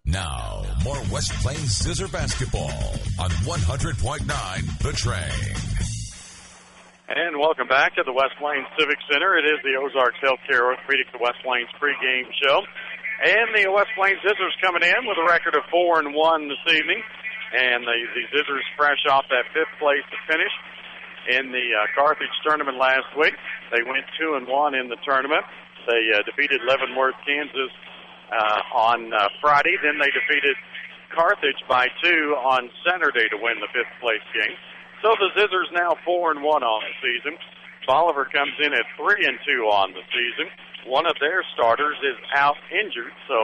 Now, more West Plains Scissor basketball on 100.9 The Train. And welcome back to the West Plains Civic Center. It is the Ozarks Healthcare Orthopedics the West Plains pregame show. And the West Plains Scissors coming in with a record of 4-1 this evening. And the Scissors fresh off that fifth place finish in the Carthage tournament last week. They went 2-1 in the tournament. They defeated Leavenworth, Kansas on Friday. Then they defeated Carthage by 2 on Saturday to win the fifth place game. So the Scissors now 4-1 on the season. Bolivar comes in at 3-2 on the season. One of their starters is out injured, so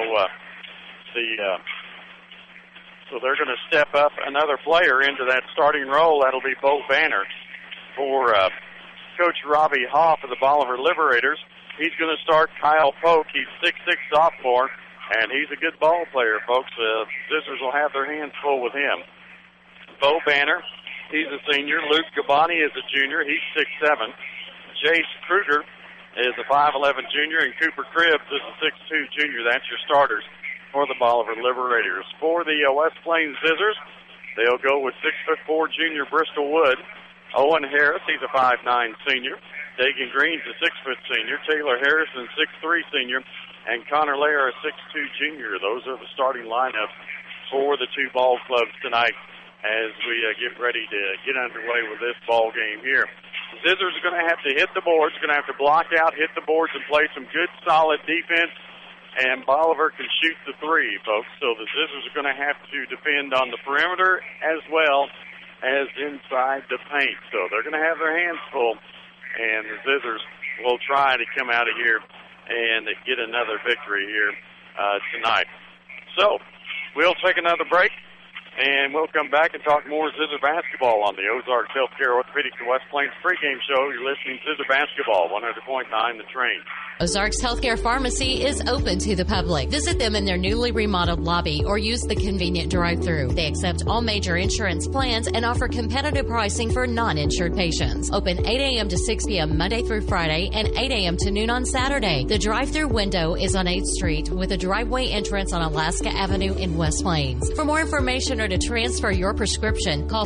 they're going to step up another player into that starting role. That'll be Bo Banner for Coach Robbie Hoff of the Bolivar Liberators. He's going to start Kyle Polk. He's 6'6" sophomore, and he's a good ball player, folks. Scissors will have their hands full with him. Bo Banner, he's a senior. Luke Gabani is a junior. He's 6'7". Jace Kruger is a 5'11" junior, and Cooper Cribbs is a 6'2" junior. That's your starters for the Bolivar Liberators. For the West Plains Scissors, they'll go with 6'4" junior Bristol Wood. Owen Harris, he's a 5'9" senior. Dagan Green's a 6-foot senior. Taylor Harrison, 6'3" senior. And Connor Lair, a 6'2" junior. Those are the starting lineups for the two ball clubs tonight as we get ready to get underway with this ball game here. The Scissors are going to have to hit the boards, going to have to block out, hit the boards, and play some good, solid defense. And Bolivar can shoot the three, folks. So the Scissors are going to have to defend on the perimeter as well as inside the paint. So they're going to have their hands full. And the Scissors will try to come out of here and get another victory here tonight. So we'll take another break, and we'll come back and talk more Scissor basketball on the Ozarks Healthcare Orthopedics and West Plains pregame show. You're listening to Scissor basketball, 100.9 The Train. Ozarks Healthcare Pharmacy is open to the public. Visit them in their newly remodeled lobby or use the convenient drive-thru. They accept all major insurance plans and offer competitive pricing for non-insured patients. Open 8 a.m. to 6 p.m. Monday through Friday and 8 a.m. to noon on Saturday. The drive-thru window is on 8th Street with a driveway entrance on Alaska Avenue in West Plains. For more information or to transfer your prescription, call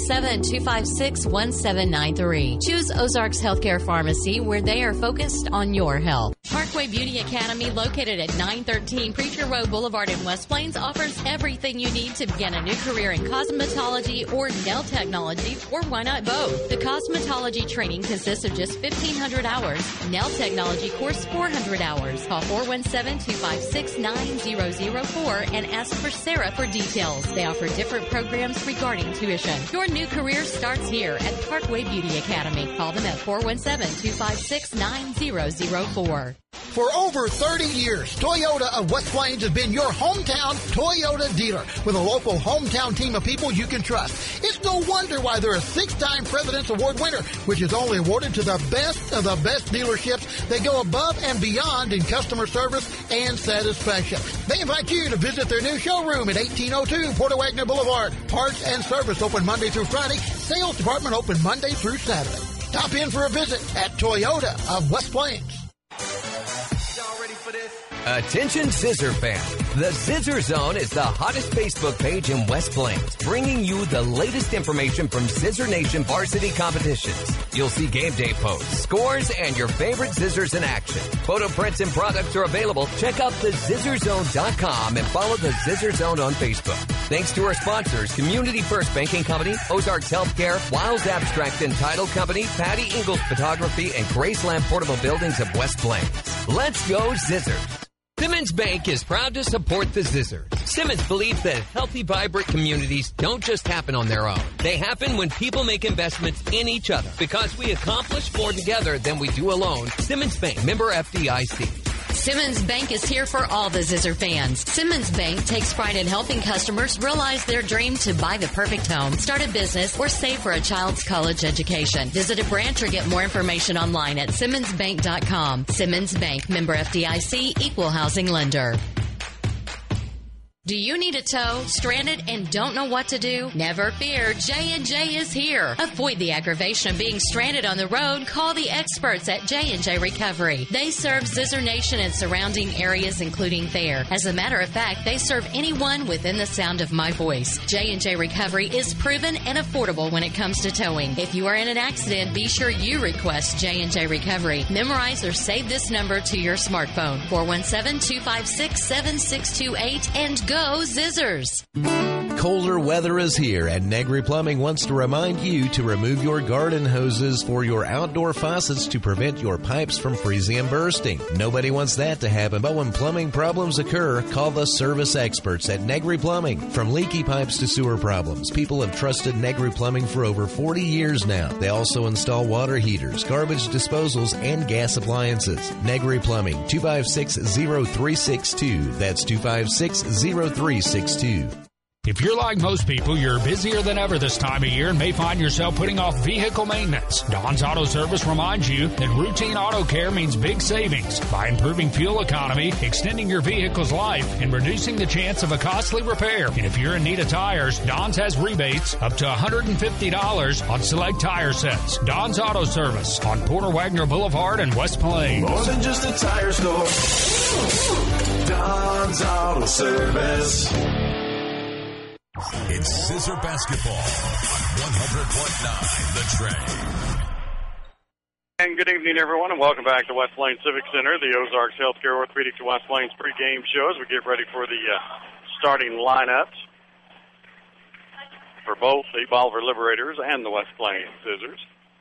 417-256-1793. Choose Ozarks Healthcare Pharmacy, where they are focused on your health. Parkway Beauty Academy, located at 913 Preacher Road Boulevard in West Plains, offers everything you need to begin a new career in cosmetology or nail technology, or why not both? The cosmetology training consists of just 1,500 hours. Nail technology course, 400 hours. Call 417-256-9004 and ask for Sarah for details. They offer different programs regarding tuition. Your new career starts here at Parkway Beauty Academy. Call them at 417-256-9004. For over 30 years, Toyota of West Plains has been your hometown Toyota dealer with a local hometown team of people you can trust. It's no wonder why they're a 6-time President's Award winner, which is only awarded to the best of the best dealerships that go above and beyond in customer service and satisfaction. They invite you to visit their new showroom at 1802 Porto Wagner Boulevard. Parts and service open Monday through Friday. Sales department open Monday through Saturday. Stop in for a visit at Toyota of West Plains. Attention Scissor fans. The Scissor Zone is the hottest Facebook page in West Plains, bringing you the latest information from Scissor Nation varsity competitions. You'll see game day posts, scores, and your favorite Scissors in action. Photo prints and products are available. Check out thescissorzone.com and follow the Scissor Zone on Facebook. Thanks to our sponsors, Community First Banking Company, Ozarks Healthcare, Wiles Abstract and Title Company, Patty Ingalls Photography, and Graceland Portable Buildings of West Plains. Let's go Scissors! Simmons Bank is proud to support the Scissors. Simmons believes that healthy, vibrant communities don't just happen on their own. They happen when people make investments in each other. Because we accomplish more together than we do alone. Simmons Bank, member FDIC. Simmons Bank is here for all the Scissor fans. Simmons Bank takes pride in helping customers realize their dream to buy the perfect home, start a business, or save for a child's college education. Visit a branch or get more information online at SimmonsBank.com. Simmons Bank, member FDIC, equal housing lender. Do you need a tow, stranded, and don't know what to do? Never fear, J&J is here. Avoid the aggravation of being stranded on the road. Call the experts at J&J Recovery. They serve Scissor Nation and surrounding areas, including Thayer. As a matter of fact, they serve anyone within the sound of my voice. J&J Recovery is proven and affordable when it comes to towing. If you are in an accident, be sure you request J&J Recovery. Memorize or save this number to your smartphone, 417-256-7628, and go Zizzers. Colder weather is here, and Negri Plumbing wants to remind you to remove your garden hoses for your outdoor faucets to prevent your pipes from freezing and bursting. Nobody wants that to happen, but when plumbing problems occur, call the service experts at Negri Plumbing. From leaky pipes to sewer problems, people have trusted Negri Plumbing for over 40 years now. They also install water heaters, garbage disposals, and gas appliances. Negri Plumbing, 256-0362. That's 256-0362. If you're like most people, you're busier than ever this time of year and may find yourself putting off vehicle maintenance. Don's Auto Service reminds you that routine auto care means big savings by improving fuel economy, extending your vehicle's life, and reducing the chance of a costly repair. And if you're in need of tires, Don's has rebates up to $150 on select tire sets. Don's Auto Service on Porter Wagner Boulevard in West Plains. More than just a tire store. Don's Auto Service. It's Scissor Basketball on 100.9 The Train. And good evening, everyone, and welcome back to West Plains Civic Center, the Ozarks Healthcare Orthopedics to West Plains pregame show as we get ready for the starting lineups for both the Bolivar Liberators and the West Plains Scissors.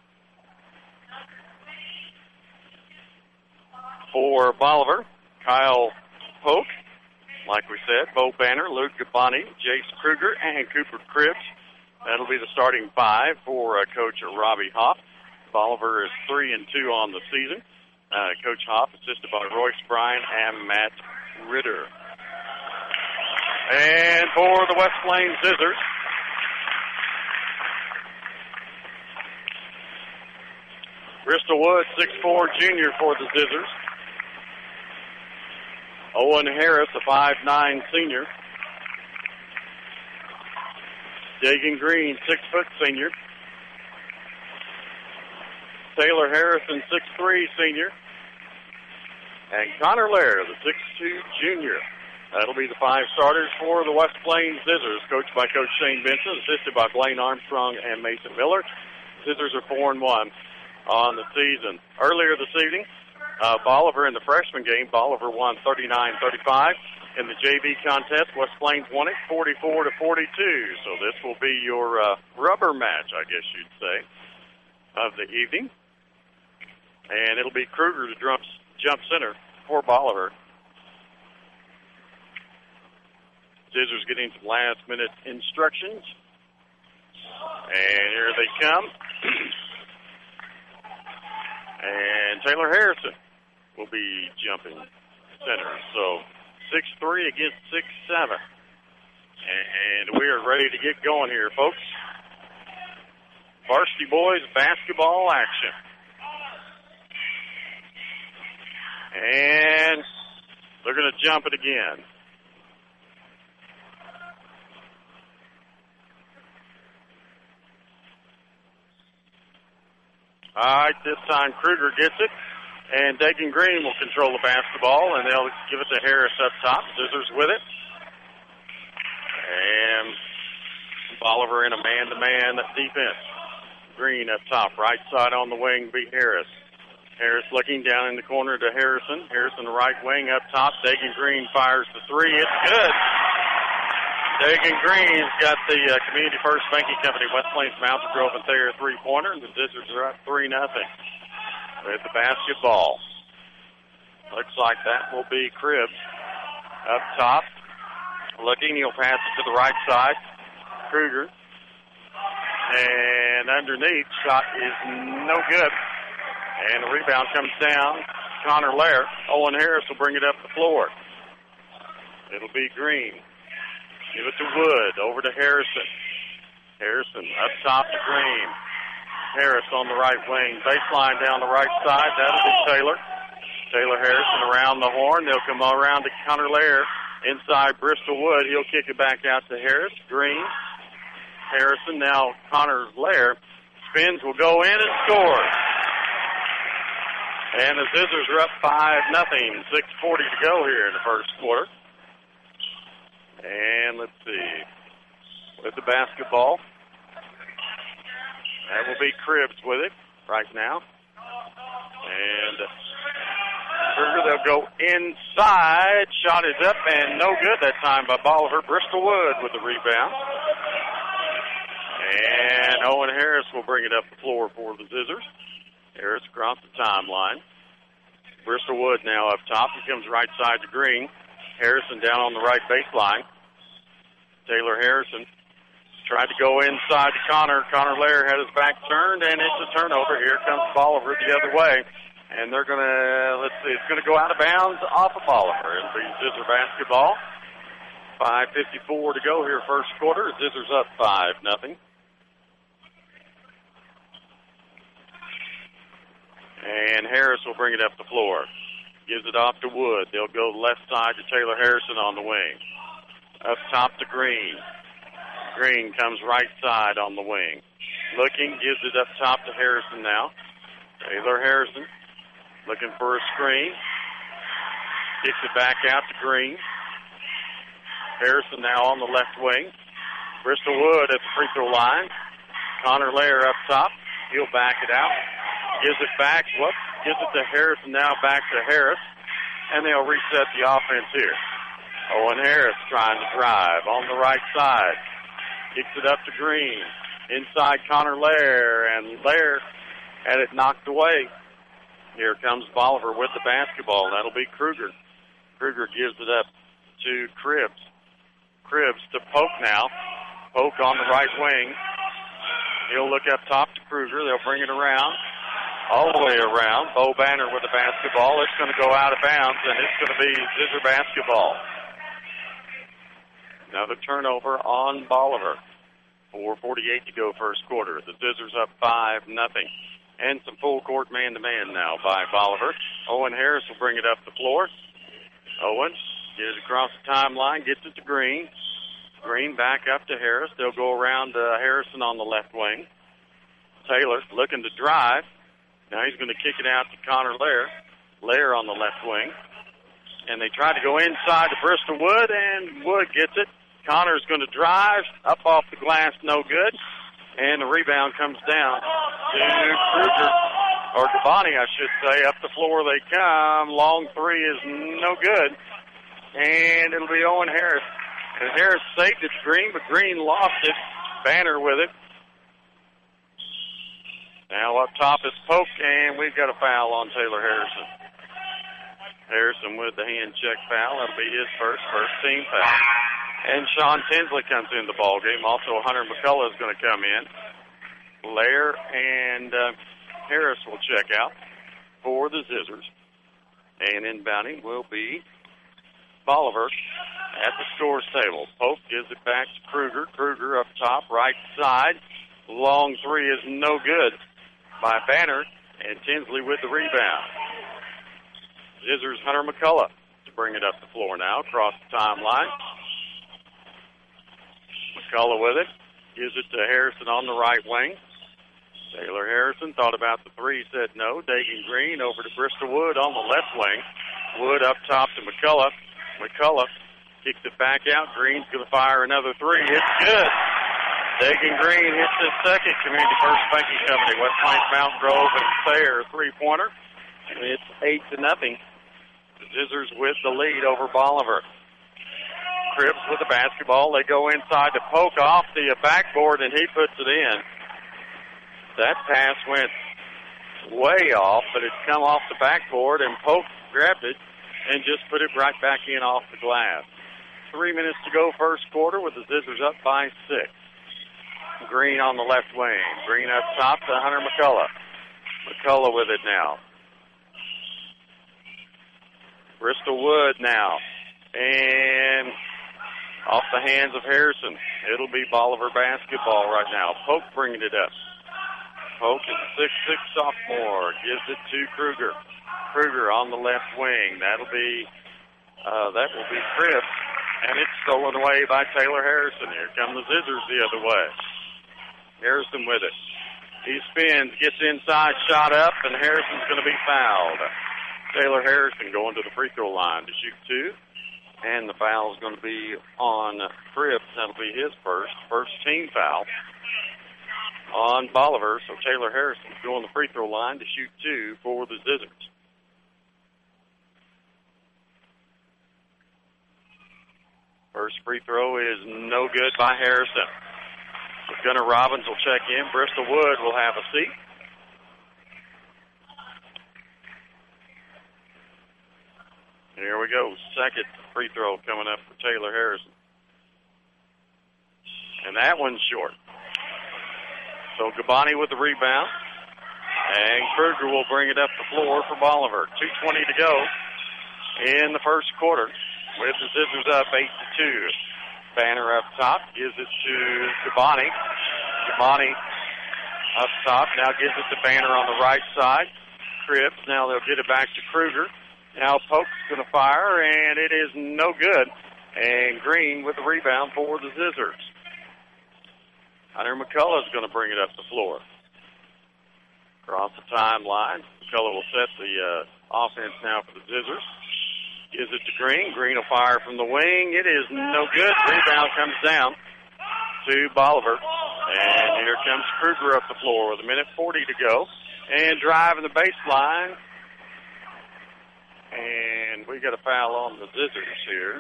For Bolivar, Kyle Polk. Like we said, Bo Banner, Luke Gabani, Jace Kruger, and Cooper Cribbs. That'll be the starting five for Coach Robbie Hoff. Bolivar is 3-2 on the season. Coach Hoff assisted by Royce Bryan and Matt Ritter. And for the West Plains Scissors, Bristol Wood, 6'4", junior for the Scissors. Owen Harris, a 5'9" senior. Dagan Green, 6' senior. Taylor Harrison, 6'3", senior. And Connor Lair, the 6'2", junior. That'll be the five starters for the West Plains Scissors, coached by Coach Shane Benson, assisted by Blaine Armstrong and Mason Miller. Scissors are 4-1 on the season. Earlier this evening, Bolivar in the freshman game, Bolivar won 39-35. In the JV contest, West Plains won it 44-42. So this will be your rubber match, I guess you'd say, of the evening. And it'll be Kruger to jump center for Bolivar. Scissors getting some last-minute instructions. And here they come. And Taylor Harrison will be jumping center. So 6'3" against 6'7". And we are ready to get going here, folks. Varsity boys basketball action. And they're going to jump it again. All right, this time Kruger gets it, and Dagan Green will control the basketball, and they'll give it to Harris up top. Scissors with it. And Bolivar in a man-to-man defense. Green up top, right side on the wing, be Harris. Harris looking down in the corner to Harrison. Harrison, the right wing up top. Dagan Green fires the three. It's good. Dagan Green's got the Community First Banking Company, West Plains, Mountain Grove, and Thayer three-pointer, and the Scissors are up 3-0 with the basketball. Looks like that will be Cribbs up top. Looking, he'll pass it to the right side. Kruger. And underneath, shot is no good. And the rebound comes down. Connor Lair. Owen Harris will bring it up the floor. It'll be Green. Give it to Wood, over to Harrison. Harrison up top to Green. Harris on the right wing. Baseline down the right side. That'll be Taylor. Taylor Harrison around the horn. They'll come around to Connor Lair. Inside Bristol Wood, he'll kick it back out to Harris. Green. Harrison, now Connor Lair. Spins, will go in and score. And the Scissors are up 5-0. 6:40 to go here in the first quarter. And let's see. With the basketball. That will be Cribbs with it right now. And Kruger, they'll go inside. Shot is up and no good that time by Bolivar. Bristol Wood with the rebound. And Owen Harris will bring it up the floor for the Scissors. Harris across the timeline. Bristol Wood now up top. He comes right side to Green. Harrison down on the right baseline. Taylor Harrison tried to go inside to Connor. Connor Lair had his back turned, and it's a turnover. Here comes Bolivar the other way. And they're going to, let's see, it's going to go out of bounds off of Bolivar. It'll be Scissor basketball. 5:54 to go here first quarter. Scissors up 5-0. And Harris will bring it up the floor. Gives it off to Wood. They'll go left side to Taylor Harrison on the wing. Up top to Green. Green comes right side on the wing. Looking, gives it up top to Harrison now. Taylor Harrison looking for a screen. Kicks it back out to Green. Harrison now on the left wing. Bristol Wood at the free throw line. Connor Lair up top. He'll back it out. Gives it back. Gives it to Harrison now, back to Harris. And they'll reset the offense here. Owen Harris trying to drive on the right side. Kicks it up to Green. Inside Connor Lair, and Lair had it knocked away. Here comes Bolivar with the basketball. That'll be Kruger. Kruger gives it up to Cribbs. Cribbs to Polk now. Polk on the right wing. He'll look up top to Kruger. They'll bring it around. All the way around. Bo Banner with the basketball. It's going to go out of bounds, and it's going to be Scissor basketball. Another turnover on Bolivar. 4:48 to go first quarter. The Scissors up 5-0. And some full court man-to-man now by Bolivar. Owen Harris will bring it up the floor. Owen gets across the timeline, gets it to Green. Green back up to Harris. They'll go around Harrison on the left wing. Taylor looking to drive. Now he's going to kick it out to Connor Lair. Lair on the left wing. And they try to go inside to Bristol Wood, and Wood gets it. Connor's going to drive. Up off the glass, no good. And the rebound comes down to Kruger, or Gabani, I should say. Up the floor they come. Long three is no good. And it'll be Owen Harris. And Harris saved it to Green, but Green lost it. Banner with it. Now up top is Polk, and we've got a foul on Taylor Harrison. Harrison with the hand check foul. That'll be his first team foul. And Sean Tinsley comes in the ball game. Also, Hunter McCullough is going to come in. Lair and Harris will check out for the Scissors. And inbounding will be Bolivar at the scores table. Pope gives it back to Kruger. Kruger up top, right side. Long three is no good by Banner. And Tinsley with the rebound. Scissors Hunter McCullough to bring it up the floor now across the timeline. McCullough with it. Gives it to Harrison on the right wing. Taylor Harrison thought about the three, said no. Dagan Green over to Bristol Wood on the left wing. Wood up top to McCullough. McCullough kicks it back out. Green's going to fire another three. It's good. Dagan Green hits his second. Community First Banking Company. West Plains, Mount Grove, and Thayer three-pointer. And it's 8-0. The Scissors with the lead over Bolivar. Cribbs with the basketball. They go inside to Polk off the backboard, and he puts it in. That pass went way off, but it's come off the backboard, and Polk grabbed it and just put it right back in off the glass. 3 minutes to go first quarter with the Scissors up by 6. Green on the left wing. Green up top to Hunter McCullough. McCullough with it now. Bristol Wood now. And off the hands of Harrison. It'll be Bolivar basketball right now. Polk bringing it up. Polk is a 6'6" sophomore. Gives it to Kruger. Kruger on the left wing. That will be Cribbs. And it's stolen away by Taylor Harrison. Here come the Scissors the other way. Harrison with it. He spins, gets inside, shot up, and Harrison's going to be fouled. Taylor Harrison going to the free throw line to shoot 2. And the foul is going to be on Cripps. That'll be his first team foul on Bolivar. So Taylor Harrison's going to the free throw line to shoot 2 for the Scissors. First free throw is no good by Harrison. So Gunnar Robbins will check in. Bristol Wood will have a seat. Here we go. Second free throw coming up for Taylor Harrison. And that one's short. So Gabani with the rebound. And Kruger will bring it up the floor for Bolivar. 2:20 to go in the first quarter. With the Scissors up 8-2. Banner up top, gives it to Gabani. Gabani up top, now gives it to Banner on the right side. Cripps, now they'll get it back to Kruger. Now Polk's going to fire, and it is no good. And Green with the rebound for the Scissors. Hunter McCullough's going to bring it up the floor. Across the timeline, McCullough will set the offense now for the Scissors. Gives it to Green. Green will fire from the wing. It is no good. Rebound comes down to Bolivar. And here comes Kruger up the floor with 1:40 to go. And driving the baseline. And we got a foul on the Scissors here.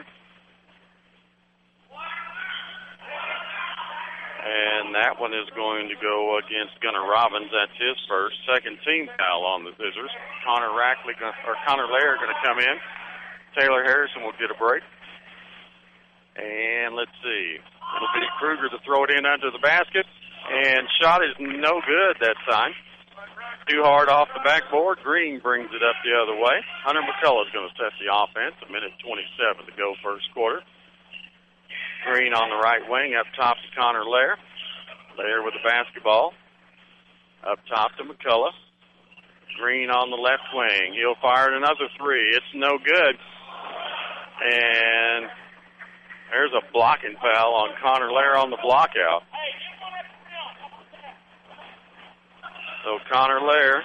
And that one is going to go against Gunnar Robbins. That's his first. Second team foul on the Scissors. Connor Lair going to come in. Taylor Harrison will get a break. And let's see. It'll be Kruger to throw it in under the basket. And shot is no good that time. Too hard off the backboard. Green brings it up the other way. Hunter McCullough's going to set the offense. 1:27 to go first quarter. Green on the right wing. Up top to Connor Lair. Lair with the basketball. Up top to McCullough. Green on the left wing. He'll fire another three. It's no good. And there's a blocking foul on Connor Lair on the block out. So Connor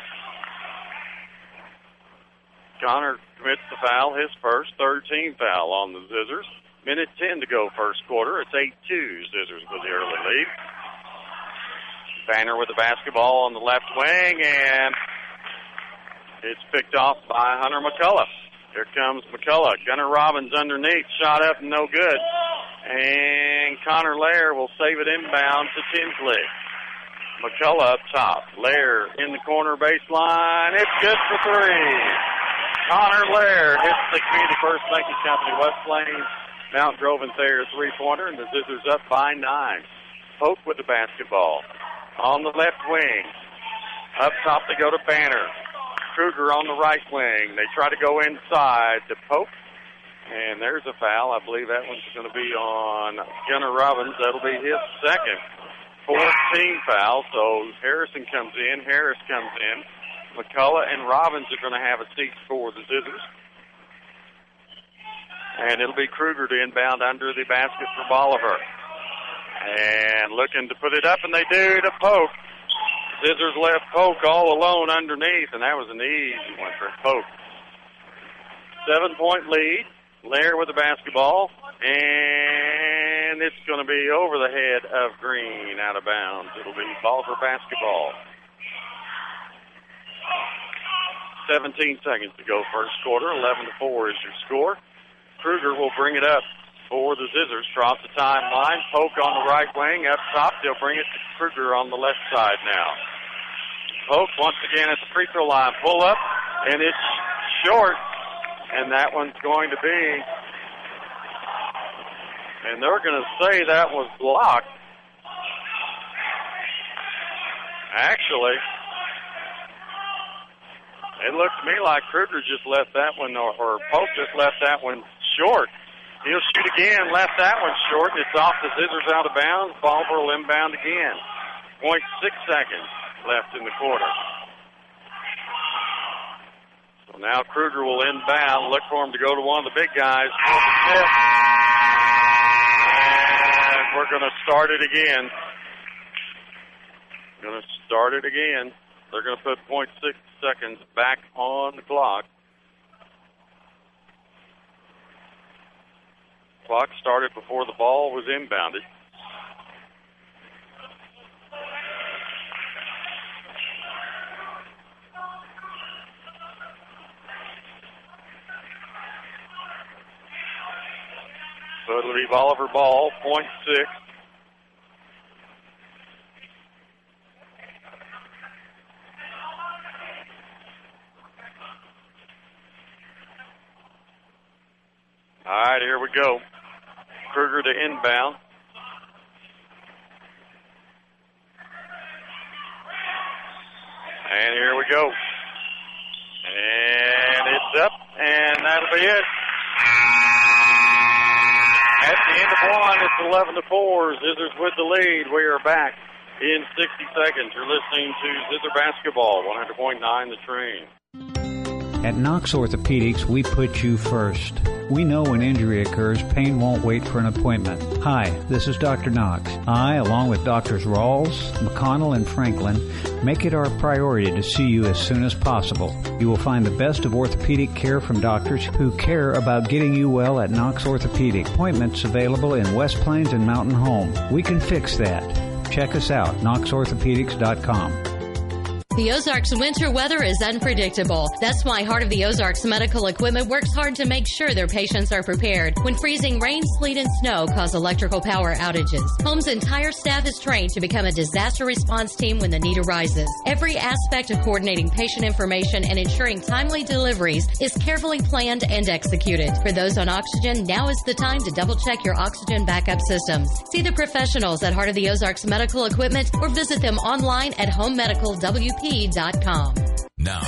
commits the foul, his first, third team foul on the Scissors. 1:10 to go first quarter. It's 8-2 Scissors with the early lead. Banner with the basketball on the left wing, and it's picked off by Hunter McCullough. Here comes McCullough. Gunnar Robbins underneath. Shot up, no good. And Connor Lair will save it inbound to Tinsley. McCullough up top. Lair in the corner baseline. It's good for three. Connor Lair hits the Community First Banking Company West Plains Mount Grove and Thayer three-pointer, and the Scissors up by 9. Polk with the basketball. On the left wing. Up top they go to Banner. Kruger on the right wing. They try to go inside to Polk. And there's a foul. I believe that one's going to be on Gunnar Robbins. That'll be his second. Fourth team foul. So Harrison comes in. Harris comes in. McCullough and Robbins are going to have a seat for the Scissors. And it'll be Kruger to inbound under the basket for Bolivar. And looking to put it up, and they do to Polk. Scissors left Polk all alone underneath, and that was an easy one for Polk. 7-point lead. Lair with the basketball, and it's going to be over the head of Green, out of bounds. It'll be Bolivar basketball. 17 seconds to go first quarter. 11-4 is your score. Kruger will bring it up for the Scissors. Across the timeline. Polk on the right wing. Up top, they'll bring it to Kruger on the left side now. Polk once again at the free throw line. Pull up, and it's short. And that one's going to be, and they're going to say that was blocked. Actually, it looked to me like Kruger just left that one, or Polk just left that one short. He'll shoot again, left that one short. It's off the Scissors out of bounds. Bolivar will inbound again. 0.6 seconds left in the quarter. So now Kruger will inbound. Look for him to go to one of the big guys. For the tip. they're going to start it again. They're going to put 0.6 seconds back on the clock. Clock started before the ball was inbounded. So it'll be Bolivar ball, 0.6. All right, here we go. Kruger to inbound. And here we go. And it's up, and that'll be it. At the end of one, it's 11-4. Scissors with the lead. We are back in 60 seconds. You're listening to Scissor Basketball, 100.9 The Train. At Knox Orthopedics, we put you first. We know when injury occurs, pain won't wait for an appointment. Hi, this is Dr. Knox. I, along with Drs. Rawls, McConnell, and Franklin, make it our priority to see you as soon as possible. You will find the best of orthopedic care from doctors who care about getting you well at Knox Orthopedic. Appointments available in West Plains and Mountain Home. We can fix that. Check us out, knoxorthopedics.com. The Ozarks winter weather is unpredictable. That's why Heart of the Ozarks Medical Equipment works hard to make sure their patients are prepared when freezing rain, sleet, and snow cause electrical power outages. Home's entire staff is trained to become a disaster response team when the need arises. Every aspect of coordinating patient information and ensuring timely deliveries is carefully planned and executed. For those on oxygen, now is the time to double-check your oxygen backup systems. See the professionals at Heart of the Ozarks Medical Equipment or visit them online at homemedicalwp.com. Now,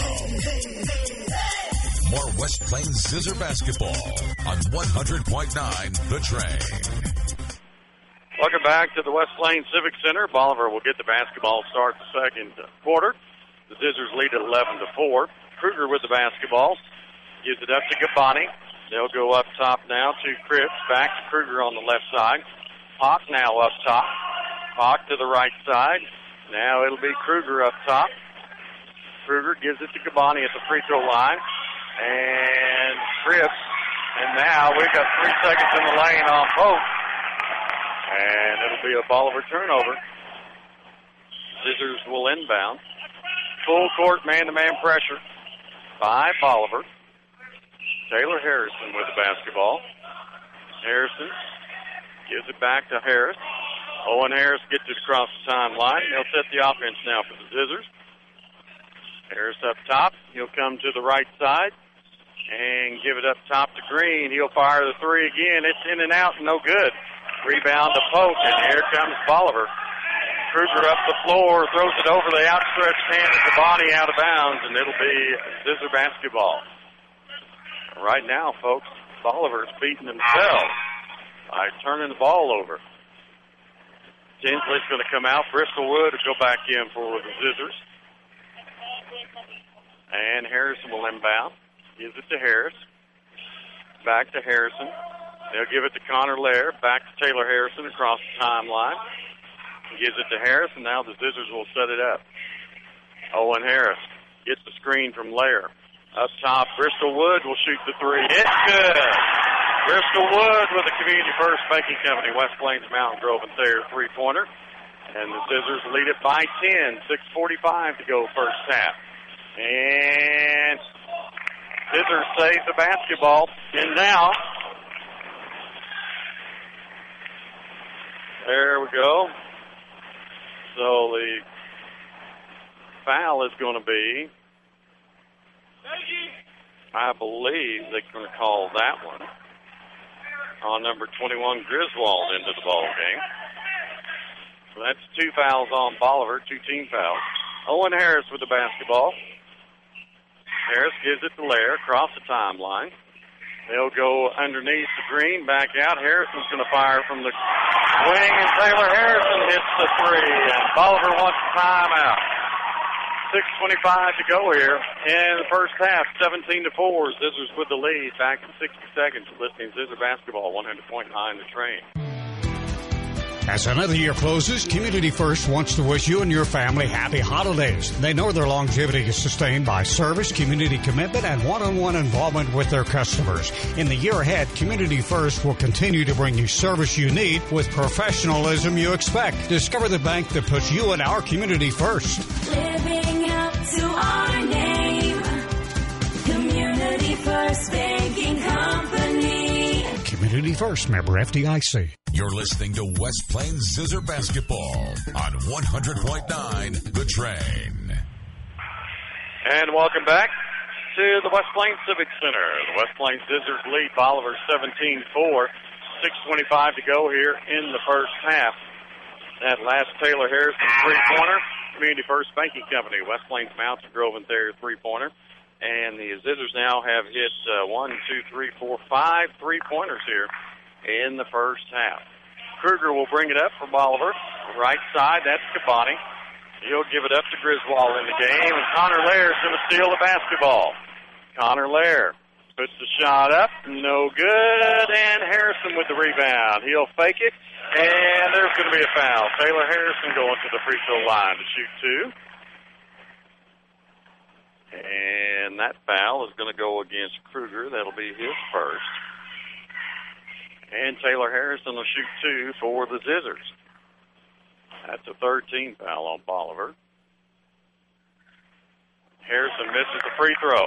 more West Plains Scissor Basketball on 100.9 The Train. Welcome back to the West Plains Civic Center. Bolivar will get the basketball start the second quarter. The Scissors lead at 11-4. Kruger with the basketball. Gives it up to Gabani. They'll go up top now to Cripps. Back to Kruger on the left side. Hawk now up top. Hawk to the right side. Now it'll be Kruger up top. Kruger gives it to Gabani at the free throw line. And Cripps. And now we've got 3 seconds in the lane on both. And it'll be a Bolivar turnover. Scissors will inbound. Full court man-to-man pressure by Bolivar. Taylor Harrison with the basketball. Harrison gives it back to Harris. Owen Harris gets it across the timeline. They'll set the offense now for the Scissors. Harris up top. He'll come to the right side and give it up top to Green. He'll fire the three again. It's in and out, no good. Rebound to Polk, and here comes Bolivar. Kruger up the floor, throws it over the outstretched hand of Gabani out of bounds, and it'll be Scissor basketball. Right now, folks, Bolivar's beating themselves by turning the ball over. Tinsley's going to come out. Bristol Wood will go back in for the Scissors. And Harrison will inbound. Gives it to Harris. Back to Harrison. They'll give it to Connor Lair. Back to Taylor Harrison across the timeline. Gives it to Harris, and now the Scissors will set it up. Owen Harris gets the screen from Lair. Up top, Bristol Wood will shoot the three. It's good. Bristol Wood with the Community First Banking Company, West Plains, Mountain Grove, and Thayer three-pointer. And the Scissors lead it by 10. 6:45 to go first half. And Scissors save the basketball. And now, there we go. So the foul is going to be, I believe they're going to call that one on number 21, Griswold, into the ball game. So that's 2 fouls on Bolivar, 2 team fouls. Owen Harris with the basketball. Harris gives it to Lair across the timeline. They'll go underneath the green, back out. Harrison's going to fire from the wing, and Taylor Harrison hits the three. And Bolivar wants a timeout. 6:25 to go here in the first half. 17-4. Scissors with the lead. Back in 60 seconds. Listening to Scissor Basketball, 100.9 The Train. As another year closes, Community First wants to wish you and your family happy holidays. They know their longevity is sustained by service, community commitment, and one-on-one involvement with their customers. In the year ahead, Community First will continue to bring you service you need with professionalism you expect. Discover the bank that puts you and our community first. Living up to our name, Community First Banking Company. Community First, member FDIC. You're listening to West Plains Scissor Basketball on 100.9 The Train. And welcome back to the West Plains Civic Center. The West Plains Scissors lead Bolivar 17-4. 6:25 to go here in the first half. That last Taylor Harrison three-pointer, Community First Banking Company, West Plains Mountain Grove and Thayer three-pointer. And the Scissors now have hit 5 three-pointers here in the first half. Kruger will bring it up for Bolivar. Right side, that's Cabani. He'll give it up to Griswold in the game, and Connor Lair's going to steal the basketball. Connor Lair puts the shot up, no good, and Harrison with the rebound. He'll fake it, and there's going to be a foul. Taylor Harrison going to the free throw line to shoot two. And that foul is going to go against Kruger. That'll be his first. And Taylor Harrison will shoot two for the Scissors. That's a 13 foul on Bolivar. Harrison misses the free throw.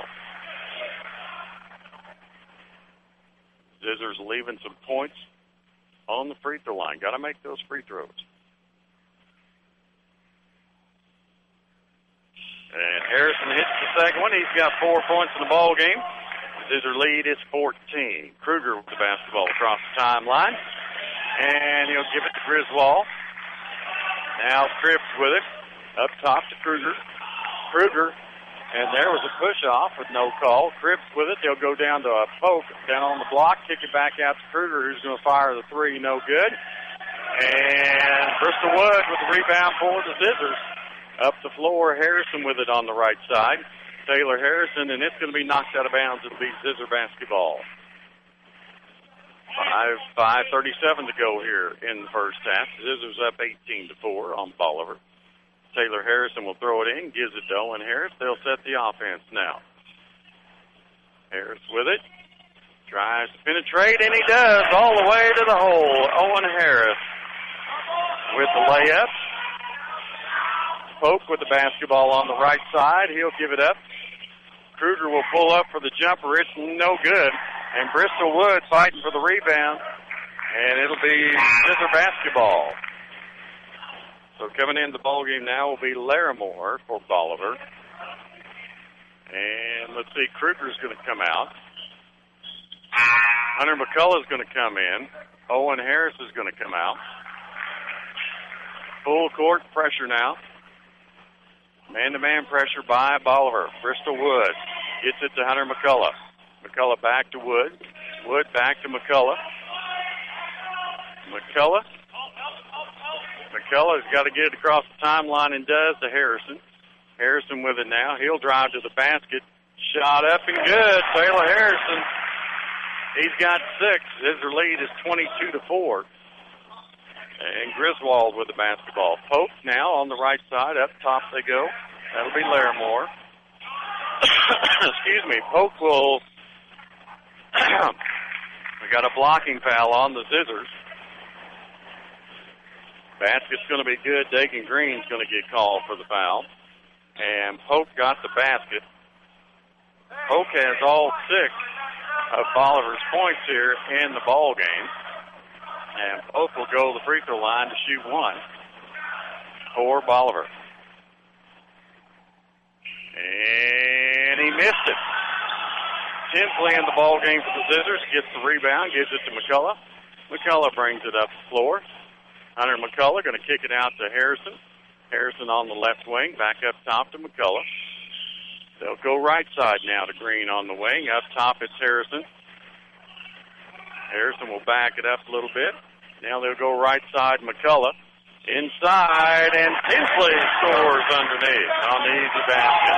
Scissors leaving some points on the free throw line. Got to make those free throws. And Harrison hits the second one. He's got 4 points in the ball game. Scissor lead is 14. Kruger with the basketball across the timeline. And he'll give it to Griswold. Now Cripps with it. Up top to Kruger. Kruger. And there was a push-off with no call. Cripps with it. They'll go down to a poke down on the block. Kick it back out to Kruger, who's going to fire the three. No good. And Bristol Wood with the rebound for the Scissors. Up the floor, Harrison with it on the right side. Taylor Harrison, and it's going to be knocked out of bounds. It'll be Scissor basketball. 5:37 to go here in the first half. Scissors up 18-4 on Bolivar. Taylor Harrison will throw it in, gives it to Owen Harris. They'll set the offense now. Harris with it. Tries to penetrate, and he does, all the way to the hole. Owen Harris with the layup. Pope with the basketball on the right side. He'll give it up. Kruger will pull up for the jumper. It's no good. And Bristol Wood fighting for the rebound. And it'll be Scissor basketball. So coming in the ball game now will be Larimore for Bolivar. And let's see, Kruger's going to come out. Hunter McCullough's going to come in. Owen Harris is going to come out. Full court pressure now. Man-to-man pressure by Bolivar. Bristol Wood gets it to Hunter McCullough. McCullough back to Wood. Wood back to McCullough. McCullough's got to get it across the timeline and does to Harrison. Harrison with it now. He'll drive to the basket. Shot up and good. Taylor Harrison. He's got 6. His lead is 22-4. And Griswold with the basketball. Pope now on the right side. Up top they go. That'll be Larimore. Excuse me. Pope will... we got a blocking foul on the Scissors. Basket's going to be good. Dagan Green's going to get called for the foul. And Pope got the basket. Pope has all 6 of Bolivar's points here in the ball game. And Pope will go to the free throw line to shoot 1 for Bolivar. And he missed it. Tinsley in the ball game for the Scissors. Gets the rebound, gives it to McCullough. McCullough brings it up the floor. Hunter McCullough going to kick it out to Harrison. Harrison on the left wing, back up top to McCullough. They'll go right side now to Green on the wing. Up top it's Harrison. Harrison will back it up a little bit. Now they'll go right side, McCullough. Inside, and Tinsley scores underneath on the easy basket.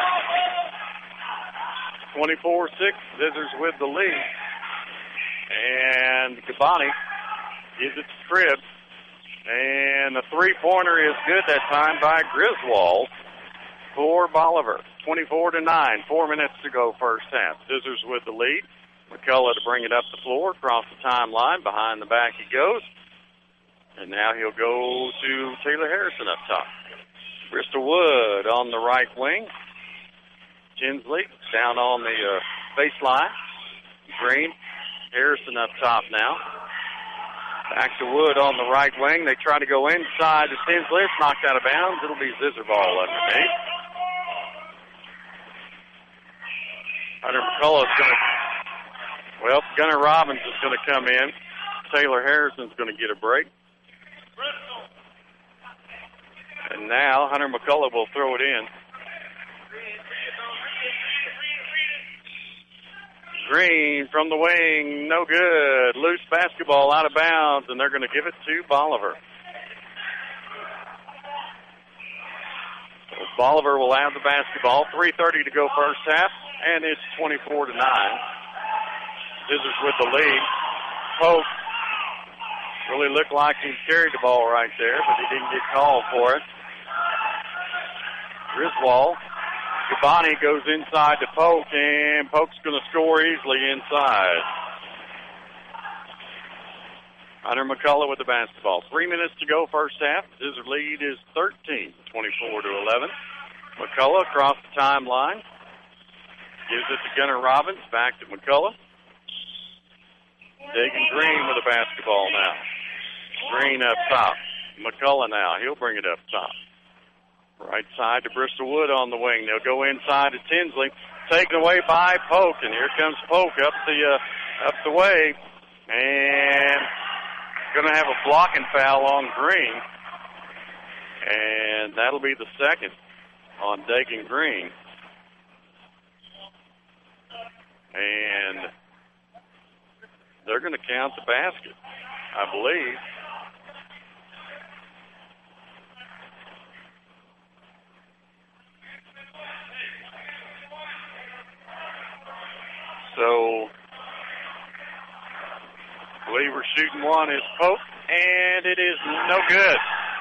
24-6, Scissors with the lead. And Gabani gives it to Cribbs. And the three-pointer is good that time by Griswold for Bolivar. 24-9, 4 minutes to go first half. Scissors with the lead. McCullough to bring it up the floor, across the timeline. Behind the back he goes. And now he'll go to Taylor Harrison up top. Bristol Wood on the right wing. Tinsley down on the baseline. Green. Harrison up top now. Back to Wood on the right wing. They try to go inside to Tinsley. It's knocked out of bounds. It'll be Zizzer ball underneath. Hunter McCullough's going to, well, Gunnar Robbins is going to come in. Taylor Harrison's going to get a break. And now Hunter McCullough will throw it in. Green from the wing, no good. Loose basketball out of bounds, and they're going to give it to Bolivar. So Bolivar will have the basketball. 3:30 to go first half, and it's 24-9. Scissors with the lead. Pope really looked like he carried the ball right there, but he didn't get called for it. Griswold. Gabani goes inside to Polk, and Polk's going to score easily inside. Hunter McCullough with the basketball. 3 minutes to go first half. His lead is 13, 24-11. McCullough across the timeline. Gives it to Gunnar Robbins. Back to McCullough. Dagan Green with the basketball now. Green up top. McCullough now. He'll bring it up top. Right side to Bristol Wood on the wing. They'll go inside to Tinsley. Taken away by Polk, and here comes Polk up the way. And going to have a blocking foul on Green. And that'll be the second on Dagan Green. And they're going to count the basket, I believe. So, Weaver shooting one is Pope, and it is no good.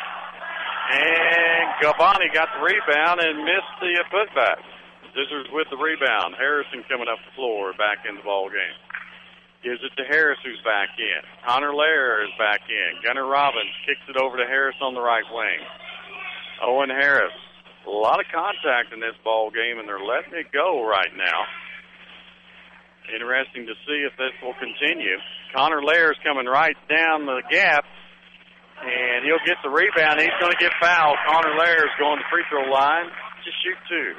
And Gabani got the rebound and missed the putback. Scissors with the rebound. Harrison coming up the floor, back in the ball game. Gives it to Harris, who's back in. Connor Lair is back in. Gunnar Robbins kicks it over to Harris on the right wing. Owen Harris. A lot of contact in this ball game, and they're letting it go right now. Interesting to see if this will continue. Connor Lair's coming right down the gap, and he'll get the rebound. He's going to get fouled. Connor Lair's going to free throw line to shoot two.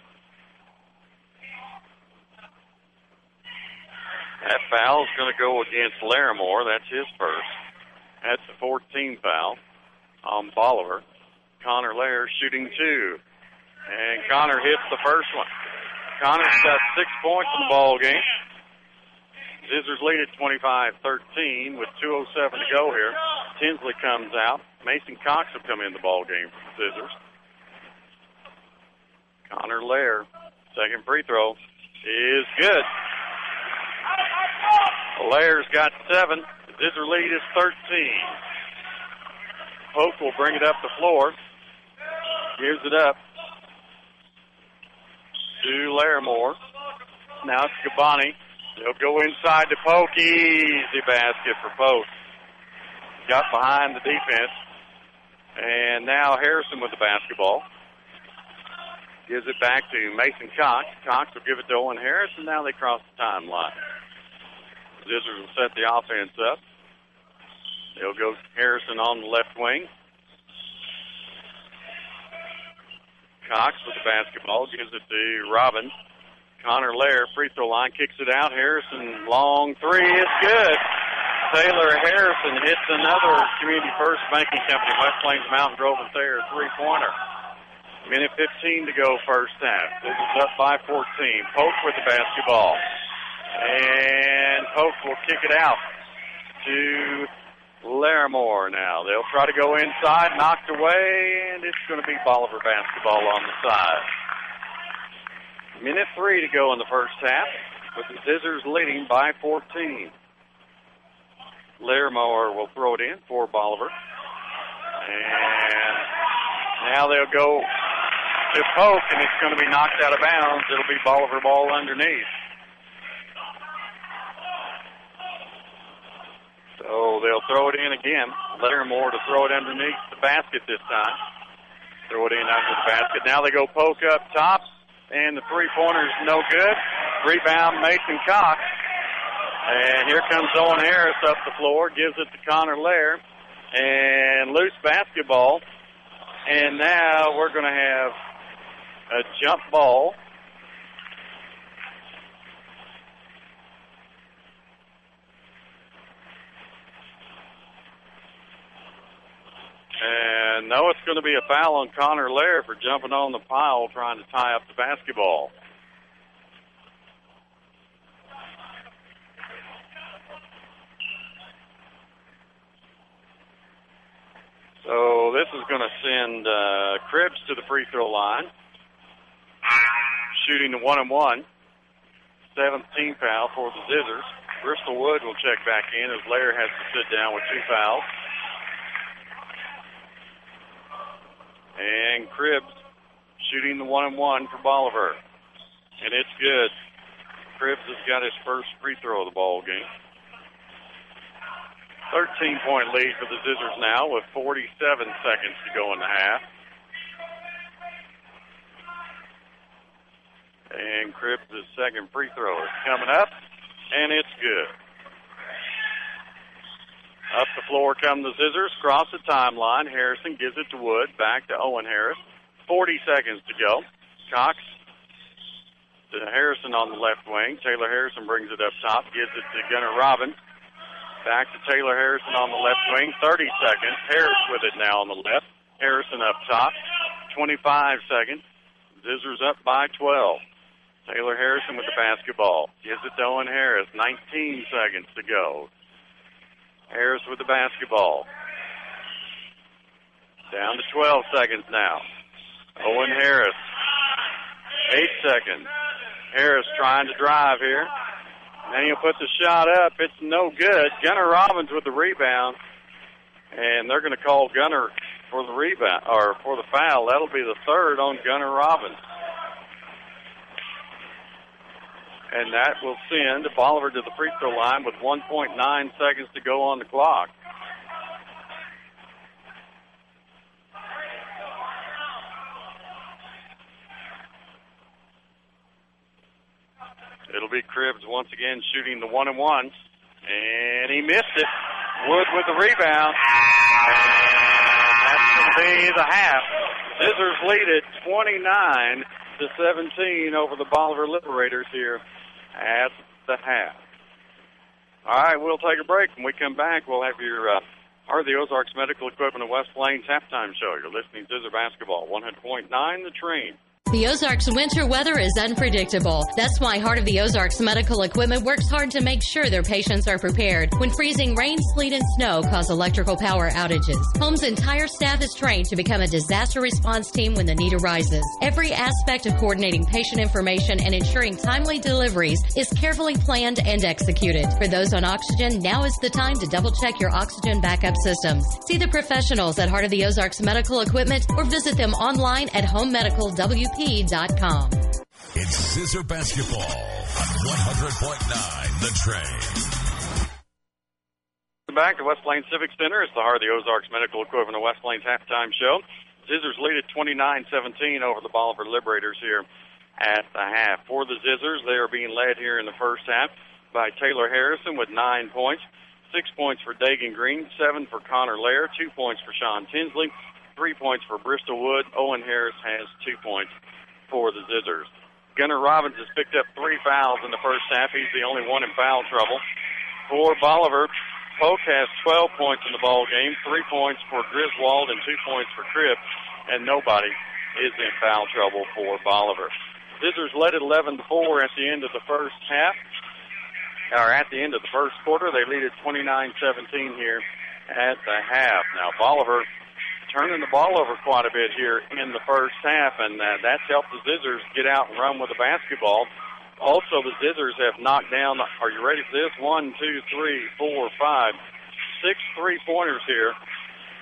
That foul is going to go against Larimore. That's his first. That's the 14th foul on Bolivar. Connor Lair shooting two. And Connor hits the first one. Connor's got 6 points in the ball game. Scissors lead at 25-13 with 2:07 to go here. Tinsley comes out. Mason Cox will come in the ball game for Scissors. Connor Lair, second free throw, is good. Lair's got 7. Scissor lead is 13. Polk will bring it up the floor. Gives it up to Larimore. Now it's Gabani. He'll go inside to Polk. Easy basket for Polk. Got behind the defense. And now Harrison with the basketball. Gives it back to Mason Cox. Cox will give it to Owen Harris, and now they cross the timeline. Scissors will set the offense up. They'll go Harrison on the left wing. Cox with the basketball, gives it to Robbins. Connor Lair, free throw line, kicks it out. Harrison, long three is good. Taylor Harrison hits another Community First Banking Company, West Plains Mountain Grove and Thayer three-pointer. Minute 15 to go first half. This is up by 14. Polk with the basketball. And Polk will kick it out to Larimore now. They'll try to go inside, knocked away, and it's going to be Bolivar basketball on the side. Minute 3 to go in the first half, with the Scissors leading by 14. Larimore will throw it in for Bolivar. And now they'll go to poke, and it's going to be knocked out of bounds. It'll be Bolivar ball underneath. So they'll throw it in again. Larimore to throw it underneath the basket this time. Throw it in under the basket. Now they go poke up top, and the three-pointer's no good. Rebound, Mason Cox. And here comes Owen Harris up the floor, gives it to Connor Lair, and loose basketball. And now we're going to have a jump ball. And no, it's going to be a foul on Connor Lair for jumping on the pile trying to tie up the basketball. So this is going to send Cribbs to the free throw line. Shooting the 1-and-1. 7th team foul for the Zizzers. Bristol Wood will check back in as Lair has to sit down with 2 fouls. And Cribbs shooting the 1-and-1 for Bolivar. And it's good. Cribbs has got his first free throw of the ball game. 13-point lead for the Zizzers now with 47 seconds to go in the half. And Cribbs' second free throw is coming up, and it's good. Up the floor come the Zizzers, cross the timeline. Harrison gives it to Wood, back to Owen Harris. 40 seconds to go. Cox to Harrison on the left wing. Taylor Harrison brings it up top, gives it to Gunnar Robbins. Back to Taylor Harrison on the left wing. 30 seconds. Harris with it now on the left. Harrison up top. 25 seconds. Zizzers up by 12. Taylor Harrison with the basketball. Gives it to Owen Harris. 19 seconds to go. Harris with the basketball. Down to 12 seconds now. Owen Harris. 8 seconds. Harris trying to drive here. And he'll put the shot up. It's no good. Gunnar Robbins with the rebound. And they're going to call Gunnar for the rebound, or for the foul. That'll be the third on Gunnar Robbins. And that will send Bolivar to the free throw line with 1.9 seconds to go on the clock. It'll be Cribbs once again shooting the 1-and-1. And he missed it. Wood with the rebound. And that's going to be the half. Zizzers lead it 29-17 over the Bolivar Liberators here at the half. All right, we'll take a break. When we come back, we'll have your Heart of the Ozarks Medical Equipment of West Plains halftime show. You're listening to Zizzer Basketball, 100.9 The Train. The Ozarks winter weather is unpredictable. That's why Heart of the Ozarks Medical Equipment works hard to make sure their patients are prepared when freezing rain, sleet, and snow cause electrical power outages. Home's entire staff is trained to become a disaster response team when the need arises. Every aspect of coordinating patient information and ensuring timely deliveries is carefully planned and executed. For those on oxygen, now is the time to double-check your oxygen backup systems. See the professionals at Heart of the Ozarks Medical Equipment or visit them online at homemedicalwp.com. It's Zizzer Basketball on 100.9 The Train. Back to West Plains Civic Center. It's the Heart of the Ozarks Medical Equipment of West Plains halftime show. Zizzers lead at 29-17 over the Bolivar Liberators here at the half. For the Zizzers, they are being led here in the first half by Taylor Harrison with 9 points, 6 points for Dagan Green, 7 for Connor Lair, 2 points for Sean Tinsley, 3 points for Bristol Wood. Owen Harris has 2 points for the Zizzers. Gunnar Robbins has picked up 3 fouls in the first half. He's the only one in foul trouble. For Bolivar, Polk has 12 points in the ball game, 3 points for Griswold and 2 points for Cribb, and nobody is in foul trouble for Bolivar. Zizzers led at 11-4 at the end of the first half, or at the end of the first quarter. They lead at 29-17 here at the half. Now Bolivar turning the ball over quite a bit here in the first half, and that's helped the Zizzers get out and run with the basketball. Also, the Zizzers have knocked down, are you ready for this? 1, 2, 3, 4, 5, 6 3-pointers here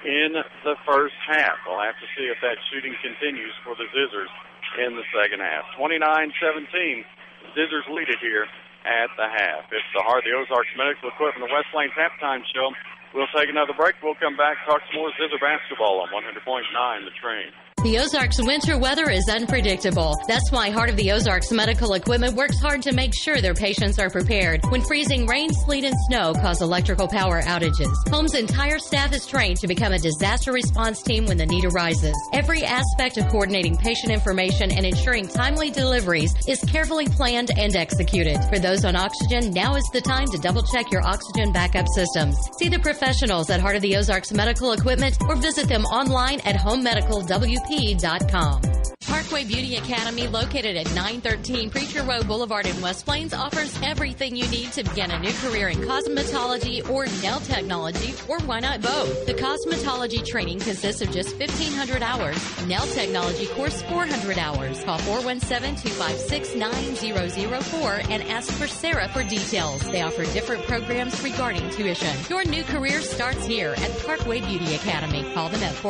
in the first half. We'll have to see if that shooting continues for the Zizzers in the second half. 29-17, Zizzers lead it here at the half. It's the Heart of the Ozarks Medical Equipment, the West Plains halftime show. We'll take another break. We'll come back, talk some more Zizzer basketball on 100.9 The Train. The Ozarks winter weather is unpredictable. That's why Heart of the Ozarks Medical Equipment works hard to make sure their patients are prepared when freezing rain, sleet, and snow cause electrical power outages. Home's entire staff is trained to become a disaster response team when the need arises. Every aspect of coordinating patient information and ensuring timely deliveries is carefully planned and executed. For those on oxygen, now is the time to double-check your oxygen backup systems. See the professionals at Heart of the Ozarks Medical Equipment or visit them online at homemedicalwp.com. Parkway Beauty Academy, located at 913 Preacher Road Boulevard in West Plains, offers everything you need to begin a new career in cosmetology or nail technology, or why not both? The cosmetology training consists of just 1,500 hours. Nail technology course, 400 hours. Call 417-256-9004 and ask for Sarah for details. They offer different programs regarding tuition. Your new career starts here at Parkway Beauty Academy. Call them at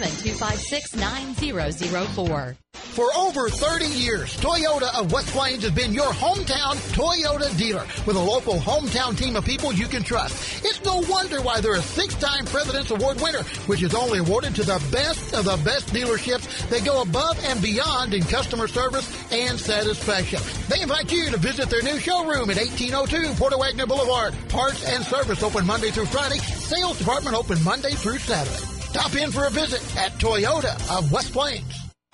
417-256-9004. For over 30 years, Toyota of West Plains has been your hometown Toyota dealer with a local hometown team of people you can trust. It's no wonder why they're a 6-time President's Award winner, which is only awarded to the best of the best dealerships that go above and beyond in customer service and satisfaction. They invite you to visit their new showroom at 1802 Porter Wagner Boulevard. Parts and service open Monday through Friday. Sales department open Monday through Saturday. Stop in for a visit at Toyota of West Plains.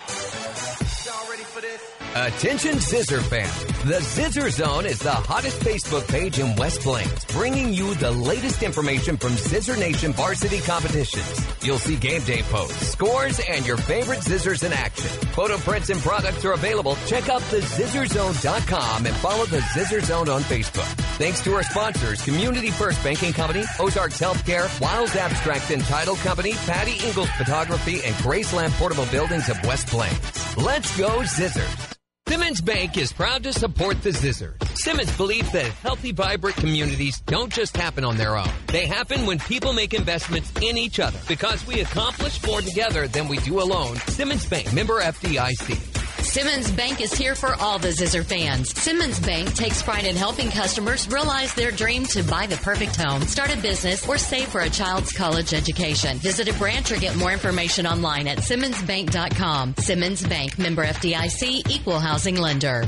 Attention Zizzer fans. The Zizzer Zone is the hottest Facebook page in West Plains, bringing you the latest information from Zizzer Nation varsity competitions. You'll see game day posts, scores, and your favorite Zizzers in action. Photo prints and products are available. Check out thezizzerzone.com and follow the Zizzer Zone on Facebook. Thanks to our sponsors, Community First Banking Company, Ozarks Healthcare, Wild Abstract and Title Company, Patty Ingalls Photography, and Graceland Portable Buildings of West Plains. Let's go Zizzers! Simmons Bank is proud to support the Zizzers. Simmons believes that healthy, vibrant communities don't just happen on their own. They happen when people make investments in each other. Because we accomplish more together than we do alone. Simmons Bank, member FDIC. Simmons Bank is here for all the Zizzer fans. Simmons Bank takes pride in helping customers realize their dream to buy the perfect home, start a business, or save for a child's college education. Visit a branch or get more information online at SimmonsBank.com. Simmons Bank, member FDIC, equal housing lender.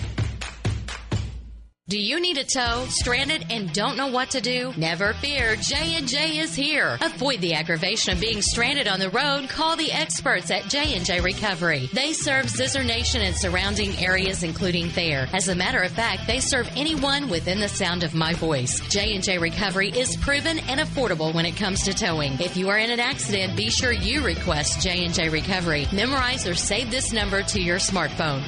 Do you need a tow, stranded, and don't know what to do? Never fear, J&J is here. Avoid the aggravation of being stranded on the road. Call the experts at J&J Recovery. They serve Zizzer Nation and surrounding areas, including Thayer. As a matter of fact, they serve anyone within the sound of my voice. J&J Recovery is proven and affordable when it comes to towing. If you are in an accident, be sure you request J&J Recovery. Memorize or save this number to your smartphone,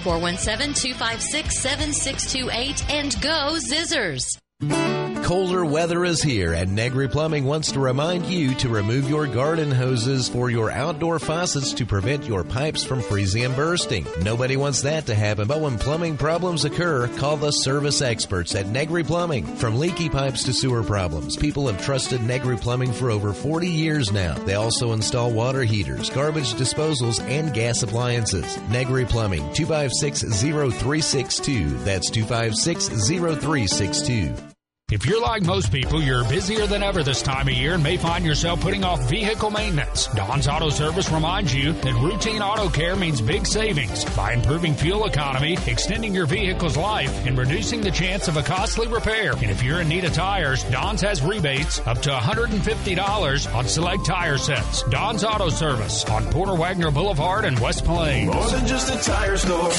417-256-7628, and go Zizzers! Colder weather is here, and Negri Plumbing wants to remind you to remove your garden hoses for your outdoor faucets to prevent your pipes from freezing and bursting. Nobody wants that to happen, but when plumbing problems occur, call the service experts at Negri Plumbing. From leaky pipes to sewer problems, people have trusted Negri Plumbing for over 40 years now. They also install water heaters, garbage disposals, and gas appliances. Negri Plumbing, 256-0362. That's 256-0362. If you're like most people, you're busier than ever this time of year and may find yourself putting off vehicle maintenance. Don's Auto Service reminds you that routine auto care means big savings by improving fuel economy, extending your vehicle's life, and reducing the chance of a costly repair. And if you're in need of tires, Don's has rebates up to $150 on select tire sets. Don's Auto Service on Porter Wagner Boulevard in West Plains. More than just a tire store.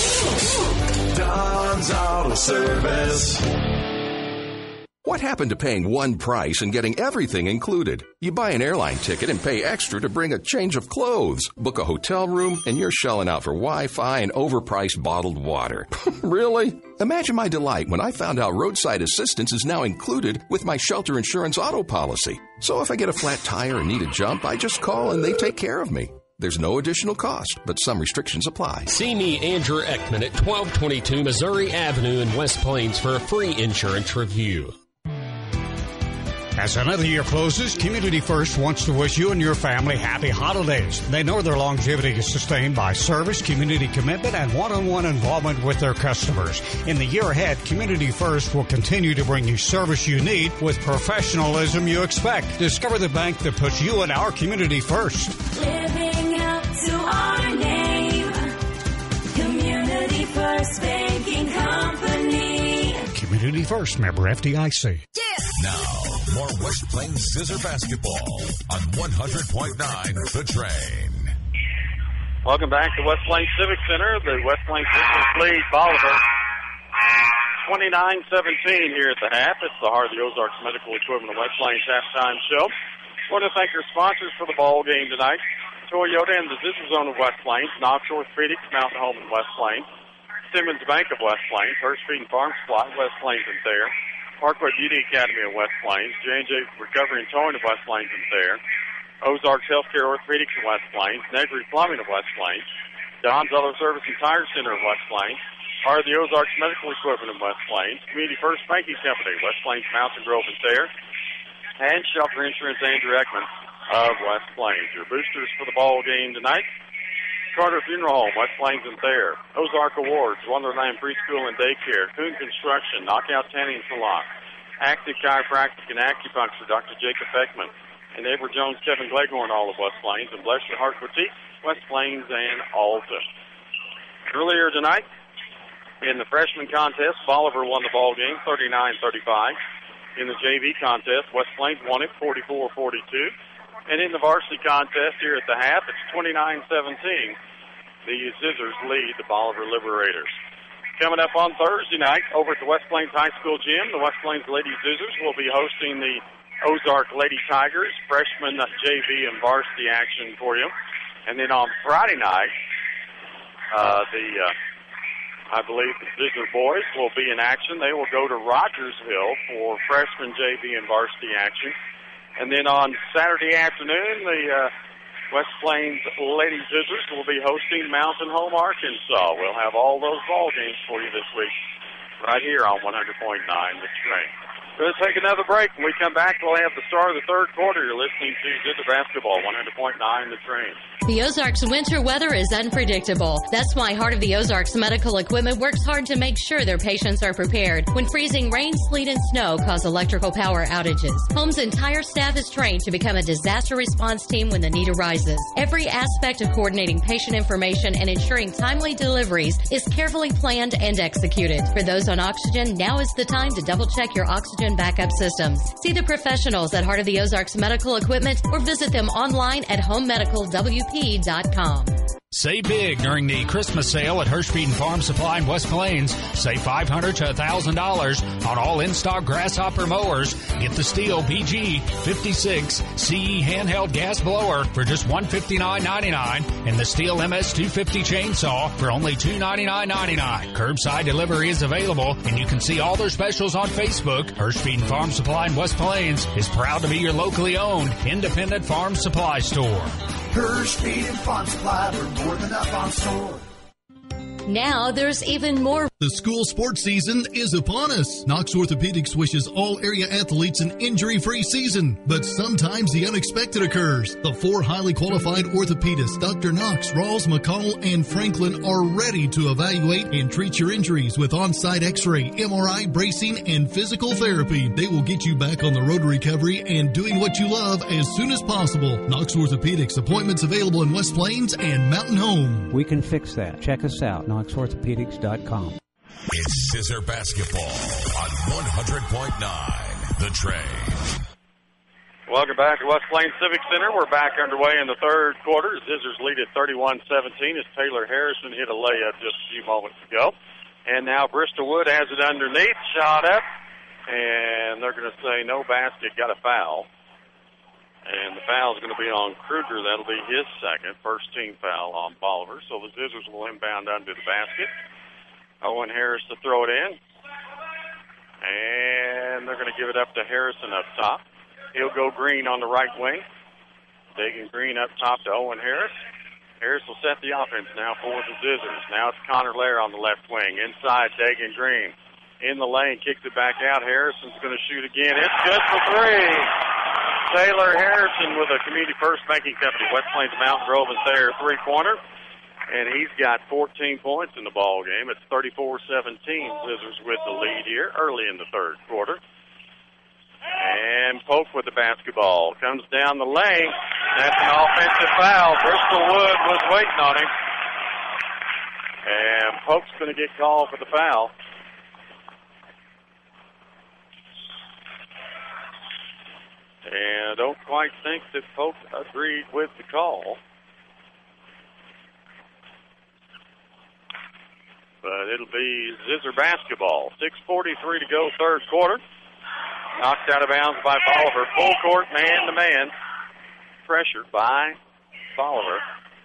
Don's Auto Service. What happened to paying one price and getting everything included? You buy an airline ticket and pay extra to bring a change of clothes, book a hotel room, and you're shelling out for Wi-Fi and overpriced bottled water. Really? Imagine my delight when I found out roadside assistance is now included with my shelter insurance auto policy. So if I get a flat tire and need a jump, I just call and they take care of me. There's no additional cost, but some restrictions apply. See me, Andrew Ekman, at 1222 Missouri Avenue in West Plains for a free insurance review. As another year closes, Community First wants to wish you and your family happy holidays. They know their longevity is sustained by service, community commitment, and one-on-one involvement with their customers. In the year ahead, Community First will continue to bring you service you need with professionalism you expect. Discover the bank that puts you and our community first. Living up to our name. Community First Banking Company. Community First, member FDIC. Now, more West Plains Scissor basketball on 100.9 The Train. Welcome back to West Plains Civic Center. The West Plains Scissors lead Bolivar 29-17 here at the half. It's the Heart of the Ozarks Medical Equipment of West Plains halftime show. I want to thank our sponsors for the ball game tonight. Toyota and the Scissor Zone of West Plains, Knox Orthopedics, Mountain Home in West Plains, Simmons Bank of West Plains, Hurst Feed and Farm Supply, West Plains and Thayer, Parkway Beauty Academy of West Plains, J&J Recovery and Towing of West Plains and Thayer, Ozarks Healthcare Orthopedics of West Plains, Negri Plumbing of West Plains, Don's Auto Service and Tire Center of West Plains, Heart of the Ozarks Medical Equipment of West Plains, Community First Banking Company, West Plains Mountain Grove and Thayer, and Shelter Insurance Andrew Ekman of West Plains. Your boosters for the ball game tonight: Carter Funeral Home, West Plains and Thayer, Ozark Awards, Wonderland Preschool and Daycare, Coon Construction, Knockout Tanning Salon, Active Chiropractic and Acupuncture, Dr. Jacob Beckman, and Avery Jones, Kevin Gleghorn, all of West Plains, and Bless Your Heart Boutique, West Plains and Alta. Earlier tonight, in the freshman contest, Bolivar won the ball game 39-35. In the JV contest, West Plains won it 44-42. And in the varsity contest here at the half, it's 29-17. The Scissors lead the Bolivar Liberators. Coming up on Thursday night over at the West Plains High School gym, the West Plains Lady Scissors will be hosting the Ozark Lady Tigers, freshman JV and varsity action for you. And then on Friday night, I believe the Scissor boys will be in action. They will go to Rogersville for freshman JV and varsity action. And then on Saturday afternoon, the West Plains Lady Scissors will be hosting Mountain Home, Arkansas. We'll have all those ball games for you this week right here on 100.9 The Train. We're going to take another break. When we come back, we'll have the start of the third quarter. You're listening to Scissor Basketball, 100.9 The Train. The Ozarks winter weather is unpredictable. That's why Heart of the Ozarks Medical Equipment works hard to make sure their patients are prepared when freezing rain, sleet, and snow cause electrical power outages. Home's entire staff is trained to become a disaster response team when the need arises. Every aspect of coordinating patient information and ensuring timely deliveries is carefully planned and executed. For those on oxygen, now is the time to double-check your oxygen backup systems. See the professionals at Heart of the Ozarks Medical Equipment or visit them online at homemedicalwp.com. Save big during the Christmas sale at Hurst Feed and Farm Supply in West Plains. Save $500 to $1,000 on all in-stock Grasshopper mowers. Get the Steel BG 56 CE handheld gas blower for just $159.99 and the Steel MS 250 chainsaw for only $299.99. Curbside delivery is available, and you can see all their specials on Facebook. Hurst Feed and Farm Supply in West Plains is proud to be your locally owned independent farm supply store. Hurst Feed and Farm Supply, we're more than up on store. Now there's even more. The school sports season is upon us. Knox Orthopedics wishes all area athletes an injury-free season, but sometimes the unexpected occurs. The 4 highly qualified orthopedists, Dr. Knox, Rawls, McConnell, and Franklin, are ready to evaluate and treat your injuries with on-site x-ray, MRI, bracing, and physical therapy. They will get you back on the road to recovery and doing what you love as soon as possible. Knox Orthopedics, appointments available in West Plains and Mountain Home. We can fix that. Check us out, knoxorthopedics.com. It's Scissor Basketball on 100.9 The Train. Welcome back to West Plains Civic Center. We're back underway in the third quarter. Scissors lead at 31-17 as Taylor Harrison hit a layup just a few moments ago. And now Bristol Wood has it underneath, shot up, and they're going to say no basket, got a foul. And the foul is going to be on Kruger. That'll be his second, first team foul on Bolivar. So the Scissors will inbound under the basket. Owen Harris to throw it in. And they're going to give it up to Harrison up top. He'll go Green on the right wing. Dagan Green up top to Owen Harris. Harris will set the offense now for the Scissors. Now it's Connor Lair on the left wing. Inside, Dagan Green. in the lane, kicks it back out. Harrison's going to shoot again. It's good for three. Taylor Harrison with a Community First Banking Company, West Plains Mountain Grove and Thayer three-pointer. And he's got 14 points in the ball game. It's 34-17. Scissors with the lead here early in the third quarter. And Polk with the basketball. Comes down the lane. That's an offensive foul. Bristol Wood was waiting on him. And Polk's going to get called for the foul. And I don't quite think that Polk agreed with the call. But it'll be Zizzer basketball. 6:43 to go, third quarter. Knocked out of bounds by Bolivar. Full court, man-to-man. Pressure by Bolivar.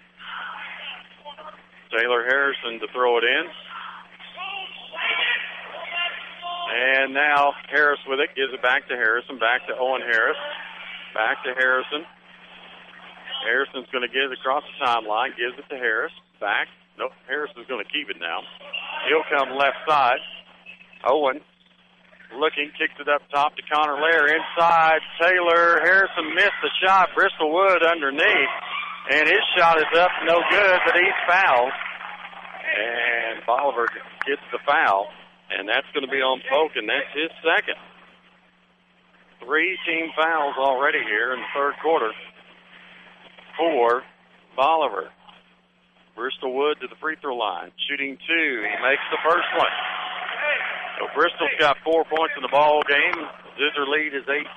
Taylor Harrison to throw it in. And now Harris with it. Gives it back to Harrison. Back to Owen Harris. Back to Harrison. Harrison's going to get it across the timeline. Gives it to Harris. Back. Nope, Harrison's going to keep it now. He'll come left side. Owen looking, kicks it up top to Connor Lair. Inside, Taylor Harrison missed the shot. Bristol Wood underneath. And his shot is up, no good, but he's fouled. And Bolivar gets the foul. And that's going to be on Polk, and that's his second. 3 team fouls already here in the third quarter for Bolivar. Bristol Wood to the free throw line. Shooting 2. He makes the first one. So Bristol's got 4 points in the ball game. Zizzer lead is 18.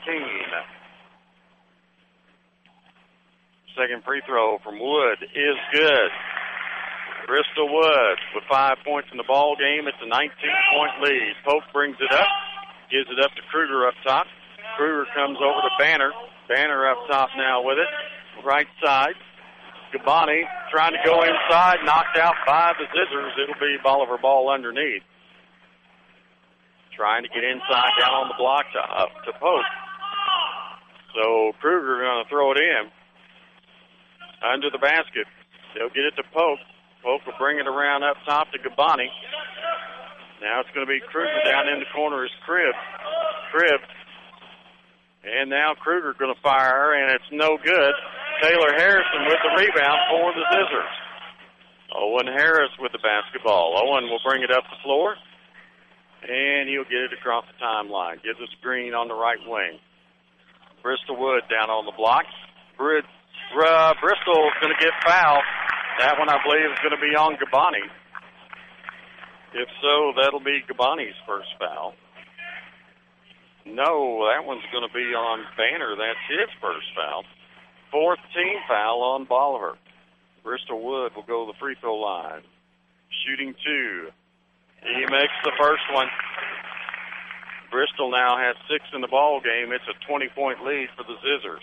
Second free throw from Wood is good. Bristol Wood with 5 points in the ball game. It's a 19-point lead. Polk brings it up. Gives it up to Kruger up top. Kruger comes over to Banner. Banner up top now with it. Right side. Gabani trying to go inside, knocked out by the Zizzers. It'll be Bolivar ball underneath. Trying to get inside down on the block to Polk. So Kruger going to throw it in. Under the basket. They'll get it to Polk. Polk will bring it around up top to Gabani. Now it's going to be Kruger down in the corner is Cribb. And now Kruger going to fire, and it's no good. Taylor Harrison with the rebound for the Zizzers. Owen Harris with the basketball. Owen will bring it up the floor, and he'll get it across the timeline. Gives us Green on the right wing. Bristol Wood down on the block. Bristol's going to get fouled. That one, I believe, is going to be on Gabani. If so, that'll be Gabani's first foul. No, that one's going to be on Banner. That's his first foul. 4th team foul on Bolivar. Bristol Wood will go to the free throw line. Shooting 2. He makes the first one. Bristol now has 6 in the ball game. It's a 20-point lead for the Zizzers.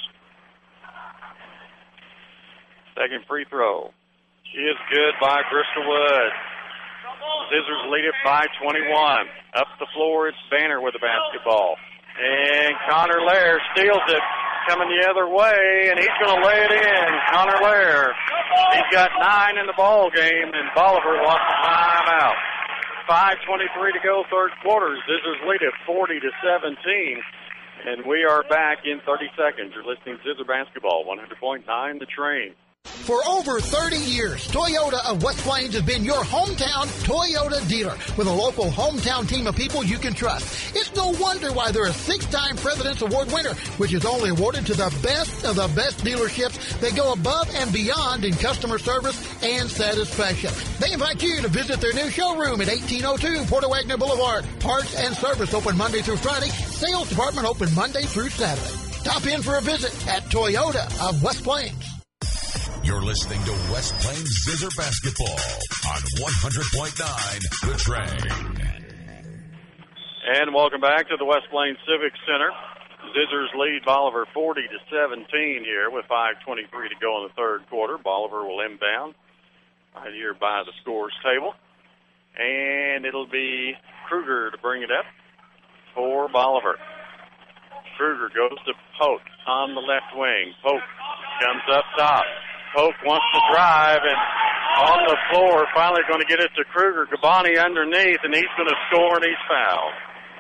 Second free throw is good by Bristol Wood. Zizzers lead it by 21. Up the floor, it's Banner with the basketball. And Connor Lair steals it, coming the other way, and he's going to lay it in. Connor Lair, he's got 9 in the ball game, and Bolivar wants a timeout. 5:23 to go, third quarter. Zizzers lead it 40-17, and we are back in 30 seconds. You're listening to Zizzer Basketball, 100.9 The Train. For over 30 years, Toyota of West Plains has been your hometown Toyota dealer with a local hometown team of people you can trust. It's no wonder why they're a 6-time President's Award winner, which is only awarded to the best of the best dealerships that go above and beyond in customer service and satisfaction. They invite you to visit their new showroom at 1802 Porter Wagner Boulevard. Parts and service open Monday through Friday. Sales department open Monday through Saturday. Stop in for a visit at Toyota of West Plains. You're listening to West Plains Zizzer Basketball on 100.9 The Train. And welcome back to the West Plains Civic Center. Zizzers lead Bolivar 40-17 here with 5:23 to go in the third quarter. Bolivar will inbound right here by the scores table. And it'll be Kruger to bring it up for Bolivar. Kruger goes to Polk on the left wing. Polk comes up top. Polk wants to drive, and on the floor. Finally going to get it to Kruger. Gabani underneath, and he's going to score, and he's fouled.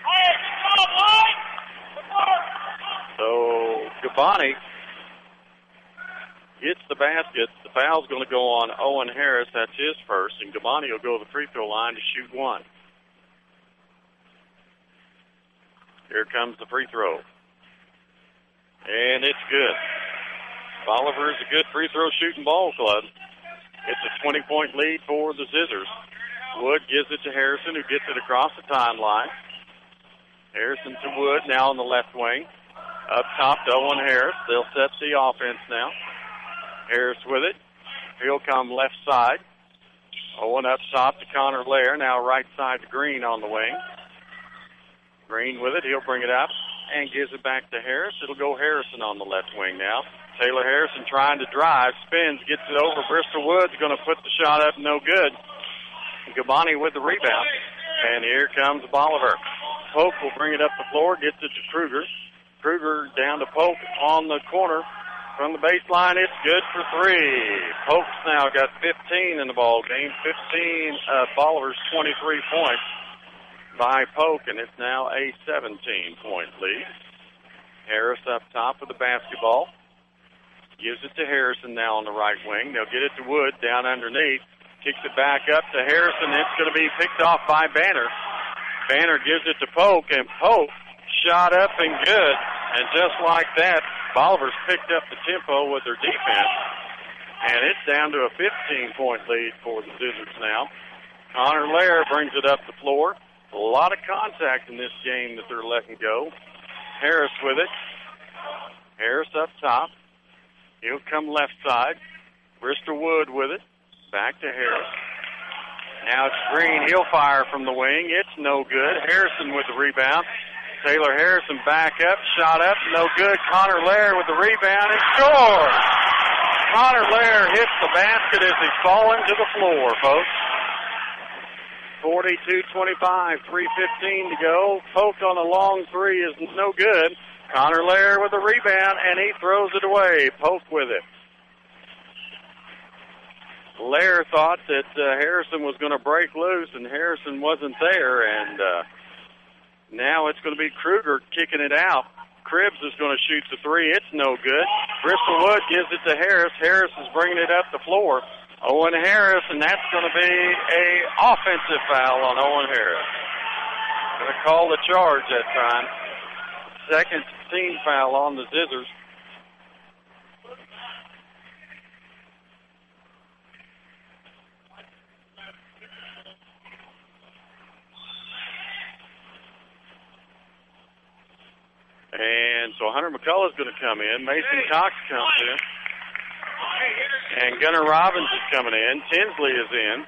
So Gabani gets the basket. The foul's going to go on Owen Harris. That's his first, and Gabani will go to the free throw line to shoot one. Here comes the free throw. And it's good. Bolivar is a good free throw shooting ball club. It's a 20-point lead for the Scissors. Wood gives it to Harrison, who gets it across the timeline. Harrison to Wood, now on the left wing. Up top to Owen Harris. They'll set the offense now. Harris with it. He'll come left side. Owen up top to Connor Lair. Now right side to Green on the wing. Green with it. He'll bring it up and gives it back to Harris. It'll go Harrison on the left wing now. Taylor Harrison trying to drive. Spins. Gets it over. Bristol Woods going to put the shot up. No good. Gabani with the rebound. And here comes Bolivar. Polk will bring it up the floor. Gets it to Kruger. Kruger down to Polk on the corner. From the baseline, it's good for three. Polk's now got 15 in the ball game. 15 Bolivar's 23 points by Polk, and it's now a 17-point lead. Harris up top with the basketball. Gives it to Harrison now on the right wing. They'll get it to Wood down underneath. Kicks it back up to Harrison. It's going to be picked off by Banner. Banner gives it to Polk, and Polk shot up and good. And just like that, Bolivar's picked up the tempo with their defense. And it's down to a 15-point lead for the Scissors now. Connor Lair brings it up the floor. A lot of contact in this game that they're letting go. Harris with it. Harris up top. He'll come left side. Bristol Wood with it. Back to Harris. Now it's Green. He'll fire from the wing. It's no good. Harrison with the rebound. Taylor Harrison back up. Shot up. No good. Connor Lair with the rebound and scores. Connor Lair hits the basket as he's falling to the floor, folks. 42-25, 3:15 to go. Polk on a long three is no good. Connor Lair with the rebound, and he throws it away. Polk with it. Lair thought that Harrison was going to break loose, and Harrison wasn't there, and now it's going to be Kruger kicking it out. Cribbs is going to shoot the three. It's no good. Bristol Wood gives it to Harris. Harris is bringing it up the floor. Owen Harris, and that's going to be a offensive foul on Owen Harris. Going to call the charge that time. Second team foul on the Scissors. And so Hunter McCullough's going to come in. Mason Cox comes in. And Gunnar Robbins is coming in. Tinsley is in.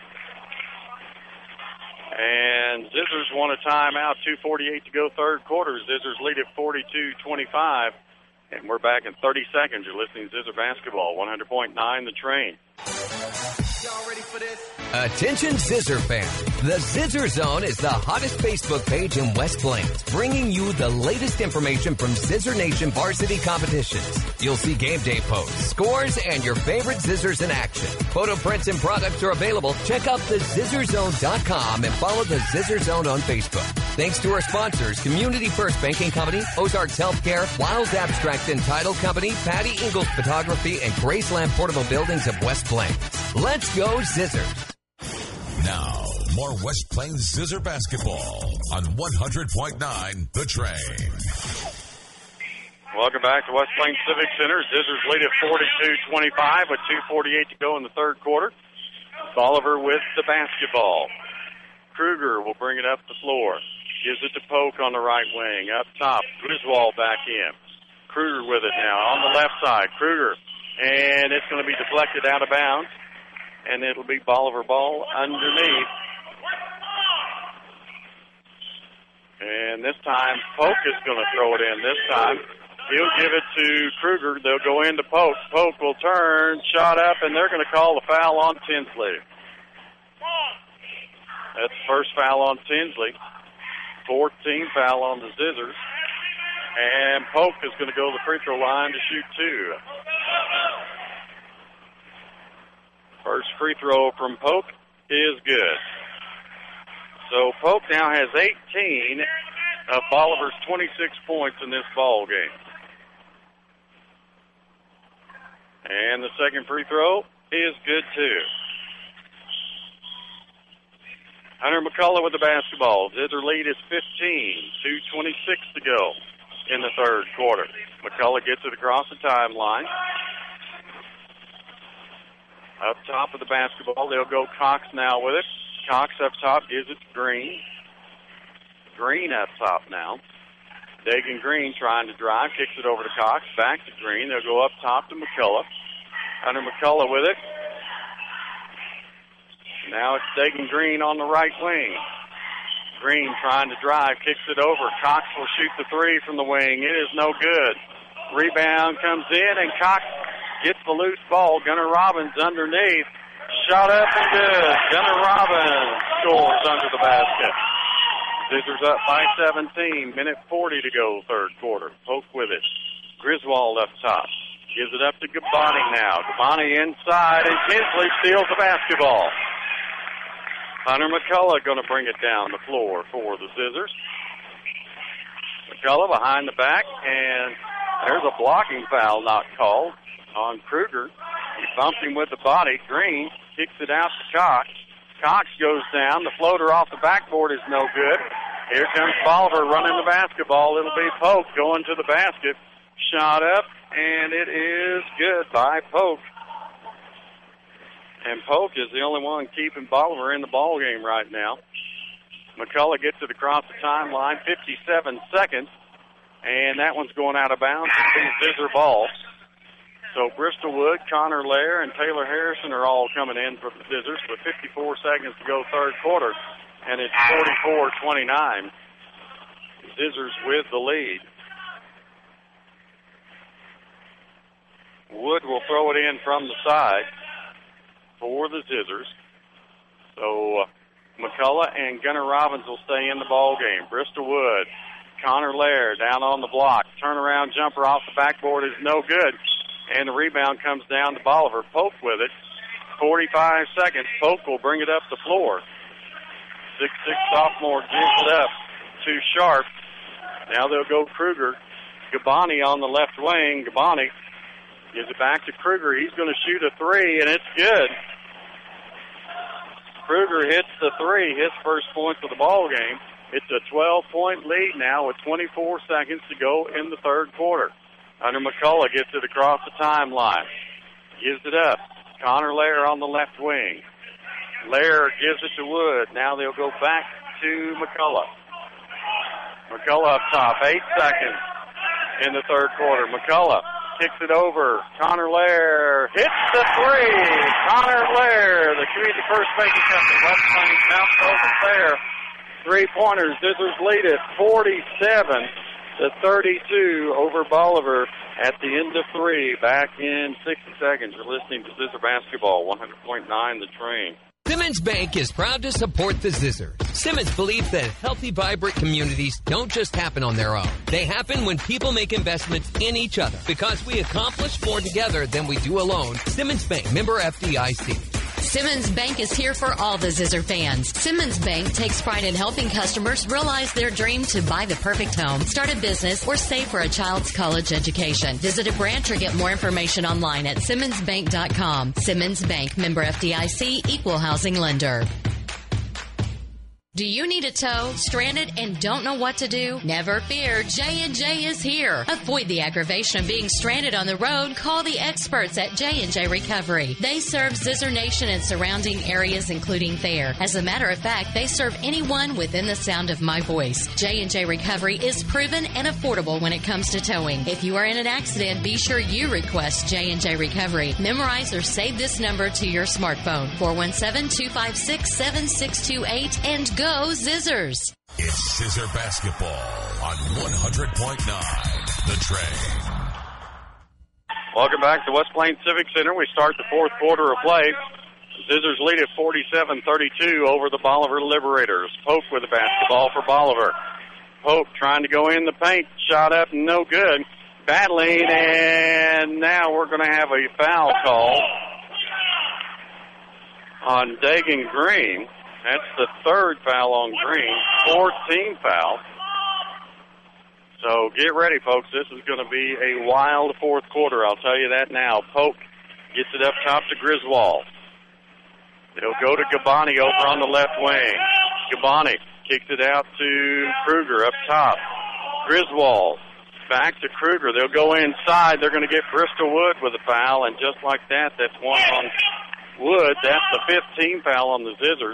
And Scissors want a timeout. 2:48 to go, third quarter. Scissors lead at 42-25. And we're back in 30 seconds. You're listening to Scissor Basketball, 100.9 The Train. Y'all ready for this? Attention Scissor fans. The Scissor Zone is the hottest Facebook page in West Plains, bringing you the latest information from Scissor Nation varsity competitions. You'll see game day posts, scores, and your favorite Scissors in action. Photo prints and products are available. Check out thescissorzone.com and follow the Scissor Zone on Facebook. Thanks to our sponsors, Community First Banking Company, Ozarks Healthcare, Wild Abstract and Title Company, Patty Ingalls Photography, and Graceland Portable Buildings of West Plains. Let's go Scissors. Now, more West Plains Scissor Basketball on 100.9 The Train. Welcome back to West Plains Civic Center. Scissors lead at 42-25 with 2:48 to go in the third quarter. Bolivar with the basketball. Kruger will bring it up the floor. Gives it to Polk on the right wing. Up top, Griswold back in. Kruger with it now on the left side. Kruger, and it's going to be deflected out of bounds. And it'll be Bolivar ball underneath. And this time, Polk is going to throw it in. This time, he'll give it to Kruger. They'll go into Polk. Polk will turn, shot up, and they're going to call the foul on Tinsley. That's the first foul on Tinsley. 14th foul on the Scissors. And Polk is going to go to the free throw line to shoot two. First free throw from Polk is good. So Polk now has 18 of Bolivar's 26 points in this ball game. And the second free throw is good, too. Hunter McCullough with the basketball. Zither lead is 15, 2:26 to go in the third quarter. McCullough gets it across the timeline. Up top of the basketball, they'll go Cox now with it. Cox up top gives it to Green. Green up top now. Dagan Green trying to drive, kicks it over to Cox, back to Green. They'll go up top to McCullough. Hunter McCullough with it. Now it's Dagan Green on the right wing. Green trying to drive, kicks it over. Cox will shoot the three from the wing. It is no good. Rebound comes in, and Cox gets the loose ball. Gunnar Robbins underneath. Shot up and good. Gunnar Robbins scores under the basket. Scissors up by 17. Minute 40 to go, third quarter. Polk with it. Griswold up top. Gives it up to Gabani now. Gabani inside, and Kinsley steals the basketball. Hunter McCullough going to bring it down the floor for the Scissors. McCullough behind the back, and there's a blocking foul not called on Kruger. He bumped him with the body. Green kicks it out to Cox. Cox goes down. The floater off the backboard is no good. Here comes Bolivar running the basketball. It'll be Polk going to the basket. Shot up, and it is good by Polk. And Polk is the only one keeping Bolivar in the ball game right now. McCullough gets it across the timeline, 57 seconds, and that one's going out of bounds. It's Scissor ball. So Bristol Wood, Connor Lair, and Taylor Harrison are all coming in for the Scissors with 54 seconds to go third quarter, and it's 44-29. Scissors with the lead. Wood will throw it in from the side for the Scissors. So McCullough and Gunnar Robbins will stay in the ball game. Bristol Wood, Connor Lair down on the block. Turnaround jumper off the backboard is no good. And the rebound comes down to Bolivar. Polk with it. 45 seconds. Polk will bring it up the floor. 6'6" sophomore gives it up to Sharp. Now they'll go Kruger. Gabani on the left wing. Gabani gives it back to Kruger. He's going to shoot a three, and it's good. Kruger hits the three, his first points of the ball game. It's a 12-point lead now with 24 seconds to go in the third quarter. Hunter McCullough gets it across the timeline. Gives it up. Connor Lair on the left wing. Lair gives it to Wood. Now they'll go back to McCullough. McCullough up top. 8 seconds in the third quarter. McCullough kicks it over. Connor Lair hits the three. Connor Lair, the community first making company. West Plains Mount Over there. 3-pointers. Scissors lead it 47-32 over Bolivar at the end of three. Back in 60 seconds. You're listening to Scissor Basketball, 100.9 The Train. Simmons Bank is proud to support the Scissors. Simmons believes that healthy, vibrant communities don't just happen on their own. They happen when people make investments in each other. Because we accomplish more together than we do alone. Simmons Bank, member FDIC. Simmons Bank is here for all the Zizzer fans. Simmons Bank takes pride in helping customers realize their dream to buy the perfect home, start a business, or save for a child's college education. Visit a branch or get more information online at SimmonsBank.com. Simmons Bank, member FDIC, equal housing lender. Do you need a tow, stranded, and don't know what to do? Never fear, J&J is here. Avoid the aggravation of being stranded on the road. Call the experts at J&J Recovery. They serve Scissor Nation and surrounding areas, including Thayer. As a matter of fact, they serve anyone within the sound of my voice. J&J Recovery is proven and affordable when it comes to towing. If you are in an accident, be sure you request J&J Recovery. Memorize or save this number to your smartphone, 417-256-7628, and go Zizzers. It's Scissor Basketball on 100.9 The Train. Welcome back to West Plains Civic Center. We start the fourth quarter of play. Scissors lead at 47-32 over the Bolivar Liberators. Polk with the basketball for Bolivar. Polk trying to go in the paint. Shot up, no good. Battling, and now we're going to have a foul call. on Dagan Green. That's the third foul on Green, 14 foul. So get ready, folks. This is going to be a wild fourth quarter. I'll tell you that now. Polk gets it up top to Griswold. They'll go to Gabani over on the left wing. Gabani kicks it out to Kruger up top. Griswold back to Kruger. They'll go inside. They're going to get Bristol Wood with a foul, and just like that, that's one on Wood. That's the 15th foul on the Zizzers.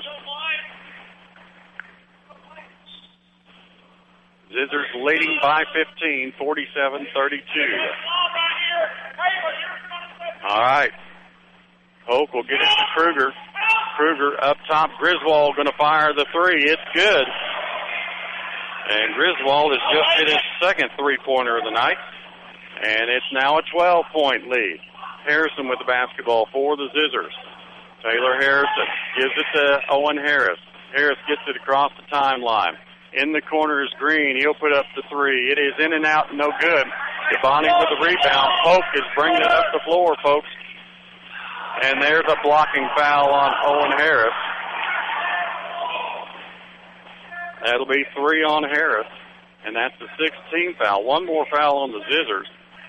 Zizzers leading by 15, 47-32. All right. Polk will get it to Kruger. Kruger up top. Griswold going to fire the three. It's good. And Griswold has just hit his second three-pointer of the night. And it's now a 12-point lead. Harrison with the basketball for the Zizzers. Taylor Harrison gives it to Owen Harris. Harris gets it across the timeline. In the corner is Green. He'll put up the three. It is in and out, no good. Gabani with the rebound. Polk is bringing it up the floor, folks. And there's a blocking foul on Owen Harris. That'll be three on Harris. And that's the 16th foul. One more foul on the Zizzers.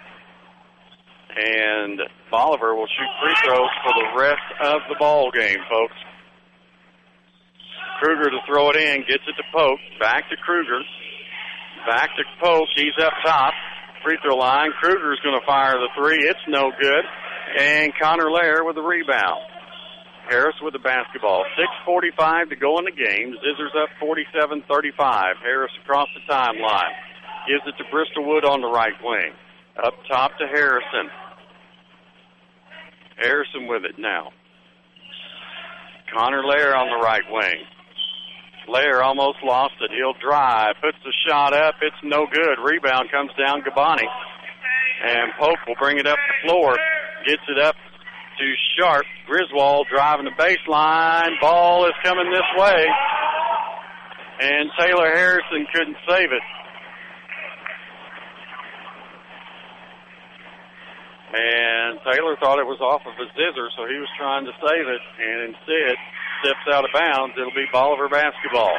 And Bolivar will shoot free throws for the rest of the ball game, folks. Kruger to throw it in, gets it to Polk. Back to Kruger. Back to Polk. He's up top. Free throw line. Kruger's going to fire the three. It's no good. And Connor Lair with the rebound. Harris with the basketball. 6:45 to go in the game. Zizzers up 47-35. Harris across the timeline. Gives it to Bristol Wood on the right wing. Up top to Harrison. Harrison with it now. Connor Lair on the right wing. Lair almost lost it. He'll drive. Puts the shot up. It's no good. Rebound comes down Gabani. And Polk will bring it up the floor. Gets it up to Sharp. Griswold driving the baseline. Ball is coming this way. And Taylor Harrison couldn't save it. And Taylor thought it was off of his Zizzer, so he was trying to save it. And instead, steps out of bounds. It'll be Bolivar basketball.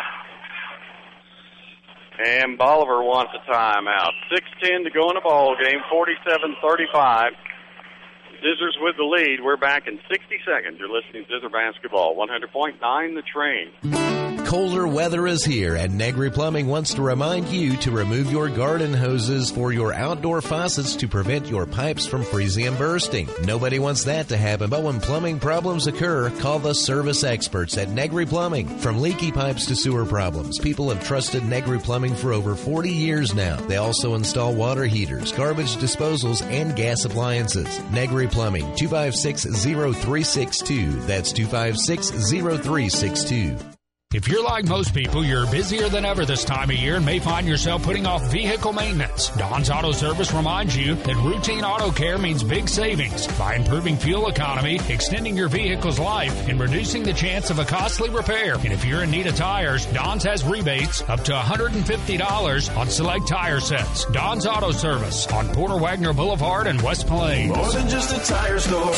And Bolivar wants a timeout. 6:10 to go in the ball game. 47-35. Zizzers with the lead. We're back in 60 seconds. You're listening to Zizzer Basketball. 100.9 The Train. Colder weather is here, and Negri Plumbing wants to remind you to remove your garden hoses for your outdoor faucets to prevent your pipes from freezing and bursting. Nobody wants that to happen, but when plumbing problems occur, call the service experts at Negri Plumbing. From leaky pipes to sewer problems, people have trusted Negri Plumbing for over 40 years now. They also install water heaters, garbage disposals, and gas appliances. Negri Plumbing, 256-0362. That's 256-0362. If you're like most people, you're busier than ever this time of year and may find yourself putting off vehicle maintenance. Don's Auto Service reminds you that routine auto care means big savings by improving fuel economy, extending your vehicle's life, and reducing the chance of a costly repair. And if you're in need of tires, Don's has rebates up to $150 on select tire sets. Don's Auto Service on Porter Wagner Boulevard and West Plains. More than just a tire store.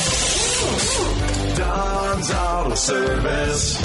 Don's Auto Service.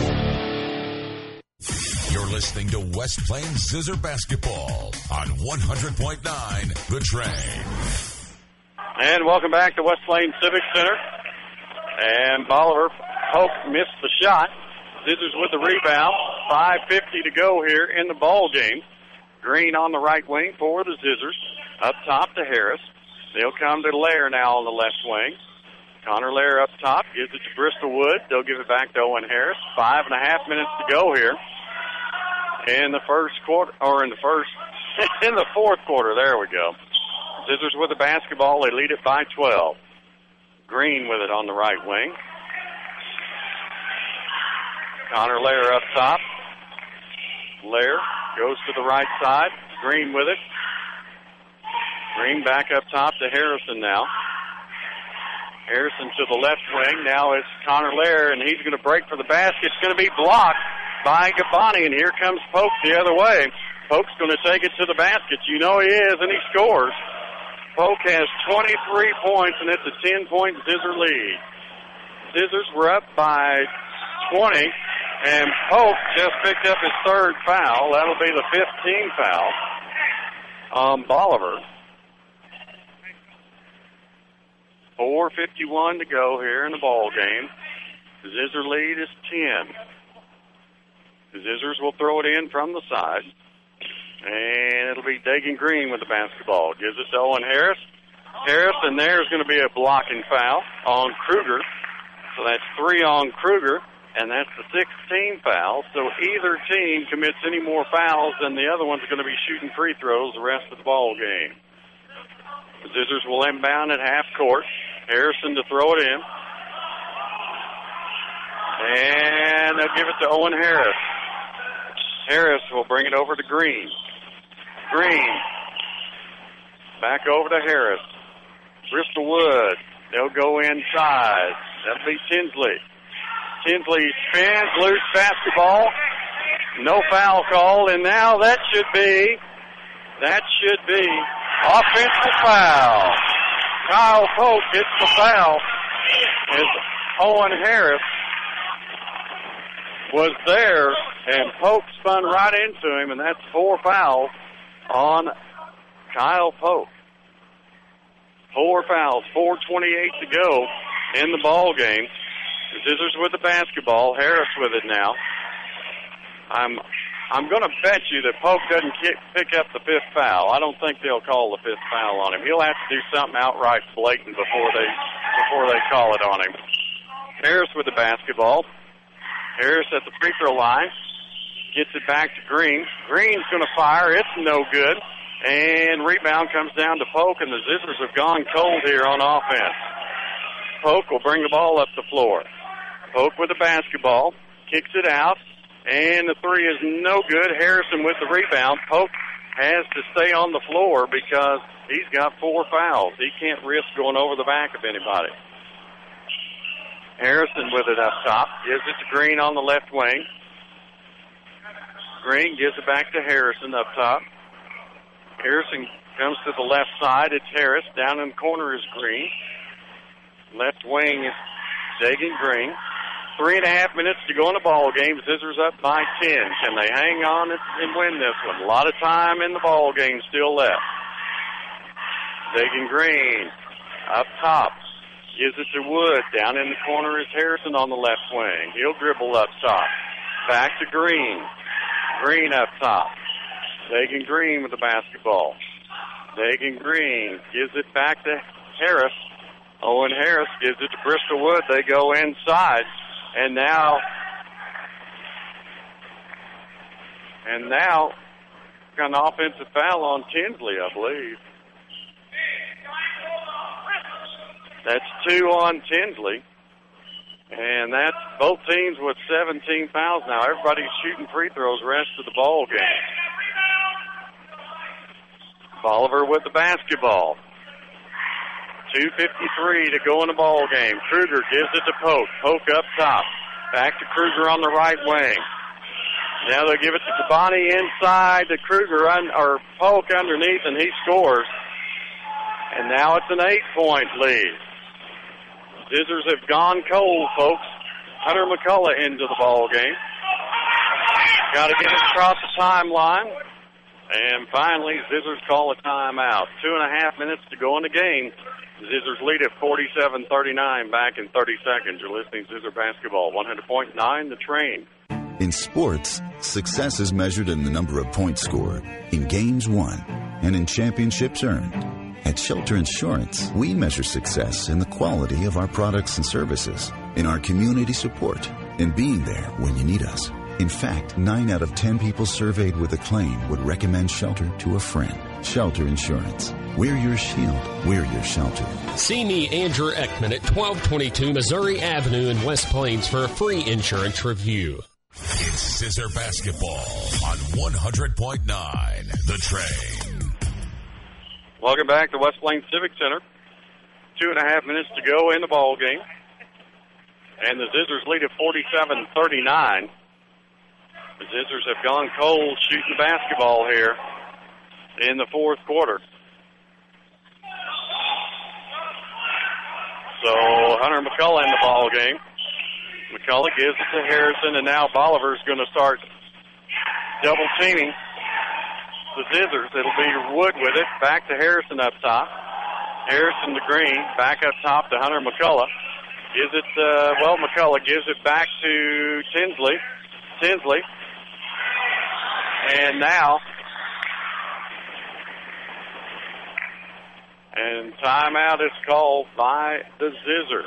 You're listening to West Plains Zizzer Basketball on 100.9 The Train. And welcome back to West Plains Civic Center. And Bolivar Polk missed the shot. Zizzers with the rebound. 5:50 to go here in the ball game. Green on the right wing for the Zizzers. Up top to Harris. They'll come to Lair now on the left wing. Connor Lair up top. Gives it to Bristol Wood. They'll give it back to Owen Harris. 5.5 minutes to go here. In the first quarter, or in the fourth quarter, there we go. Zizzers with the basketball. They lead it by 12. Green with it on the right wing. Connor Lair up top. Lair goes to the right side. Green with it. Green back up top to Harrison now. Harrison to the left wing. Now it's Connor Lair, and he's going to break for the basket. It's going to be blocked by Gabani, and here comes Polk the other way. Polk's going to take it to the basket. You know he is, and he scores. Polk has 23 points, and it's a 10-point Zizzer lead. Zizzers were up by 20, and Polk just picked up his third foul. That'll be the 15th foul on Bolivar. 4:51 to go here in the ball game. The Zizzer lead is 10. The Zizzers will throw it in from the side. And it'll be Dagan Green with the basketball. Gives it to Owen Harris. And there's going to be a blocking foul on Kruger. So that's 3 on Kruger, and that's the 16th foul. So either team commits any more fouls, then the other one's going to be shooting free throws the rest of the ball game. The Zizzers will inbound at half court. Harrison to throw it in. And they'll give it to Owen Harris. Harris will bring it over to Green. Green. Back over to Harris. Bristol Wood. They'll go inside. That'll be Tinsley. Tinsley spins, loose basketball. No foul called, and now that should be offensive foul. Kyle Polk gets the foul as Owen Harris was there, and Polk spun right into him, and that's 4 fouls on Kyle Polk. 4 fouls, 4:28 to go in the ball game. The Zizzers with the basketball. Harris with it now. I'm going to bet you that Polk doesn't pick up the 5th foul. I don't think they'll call the 5th foul on him. He'll have to do something outright blatant before they call it on him. Harris with the basketball. Harris at the free throw line. Gets it back to Green. Green's going to fire. It's no good. And rebound comes down to Polk, and the Zizzers have gone cold here on offense. Polk will bring the ball up the floor. Polk with the basketball. Kicks it out. And the 3 is no good. Harrison with the rebound. Polk has to stay on the floor because he's got 4 fouls. He can't risk going over the back of anybody. Harrison with it up top. Gives it to Green on the left wing. Green gives it back to Harrison up top. Harrison comes to the left side. It's Harris. Down in the corner is Green. Left wing is Dagan Green. 3.5 minutes to go in the ball game. Zizzers up by 10. Can they hang on and win this one? A lot of time in the ball game still left. Dagan Green up top. Gives it to Wood. Down in the corner is Harrison on the left wing. He'll dribble up top. Back to Green. Green up top. Dagan Green with the basketball. Dagan Green gives it back to Harris. Owen Harris gives it to Bristol Wood. They go inside. And now got an offensive foul on Tinsley, I believe. That's 2 on Tinsley. And that's both teams with 17 fouls now. Everybody's shooting free throws the rest of the ball game. Bolivar with the basketball. 2:53 to go in the ball game. Kruger gives it to Polk. Polk up top. Back to Kruger on the right wing. Now they'll give it to Kabani inside to Kruger or Polk underneath, and he scores. And now it's an 8-point lead. Zizzers have gone cold, folks. Hunter McCullough into the ball game. Got to get it across the timeline. And finally, Zizzers call a timeout. 2.5 minutes to go in the game. Zizzers lead at 47-39 back in 30 seconds. You're listening to Zizzer Basketball, 100.9 The Train. In sports, success is measured in the number of points scored, in games won, and in championships earned. At Shelter Insurance, we measure success in the quality of our products and services, in our community support, and being there when you need us. In fact, 9 out of 10 people surveyed with a claim would recommend Shelter to a friend. Shelter Insurance. We're your shield. We're your shelter. See me, Andrew Ekman, at 1222 Missouri Avenue in West Plains for a free insurance review. It's Zizzer Basketball on 100.9 The Train. Welcome back to West Plains Civic Center. 2.5 minutes to go in the ball game. And the Zizzers lead at 47-39. The Zizzers have gone cold shooting basketball here in the fourth quarter. So Hunter McCullough in the ball game. McCullough gives it to Harrison, and now Bolivar's going to start double teaming the Scissors. It'll be Wood with it. Back to Harrison up top. Harrison to Green. Back up top to Hunter McCullough. Gives it, McCullough gives it back to Tinsley. Tinsley. And now, and timeout is called by the Scissors.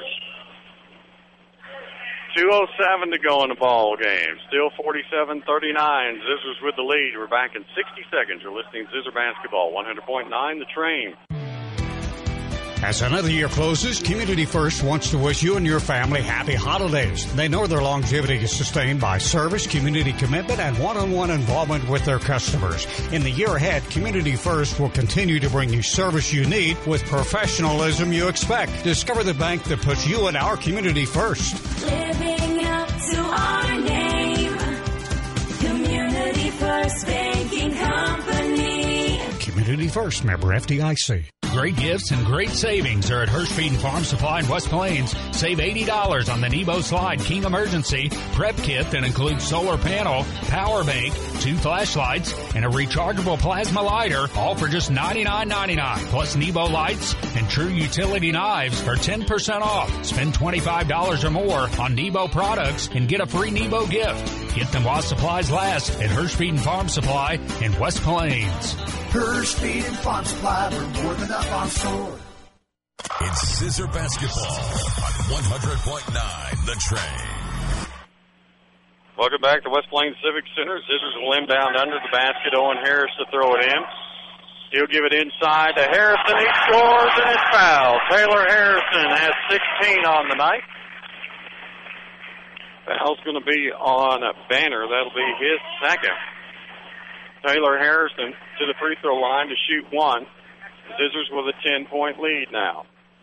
2:07 to go in the ball game. Still 47-39. Scissors with the lead. We're back in 60 seconds. You're listening to Scissor Basketball. 100.9 The Train. As another year closes, Community First wants to wish you and your family happy holidays. They know their longevity is sustained by service, community commitment, and one-on-one involvement with their customers. In the year ahead, Community First will continue to bring you service you need with professionalism you expect. Discover the bank that puts you and our community first. Living up to our name, Community First Banking Company. Community First, member FDIC. Great gifts and great savings are at Hirschfeed Farm Supply in West Plains. Save $80 on the Nebo Slide King Emergency Prep Kit that includes solar panel, power bank, 2 flashlights, and a rechargeable plasma lighter, all for just $99.99. Plus Nebo lights and True Utility knives for 10% off. Spend $25 or more on Nebo products and get a free Nebo gift. Get them while supplies last at Hirschfeed Farm Supply in West Plains. Hirschfeed Farm Supply, we're more than up on store. It's Scissor Basketball on 100.9 The Train. Welcome back to West Plains Civic Center. Scissors will inbound under the basket. Owen Harris to throw it in. He'll give it inside to Harrison. He scores and it's fouled. Taylor Harrison has 16 on the night. Foul's going to be on Banner. That'll be his second. Taylor Harrison to the free throw line to shoot one. Scissors with a 10-point lead now.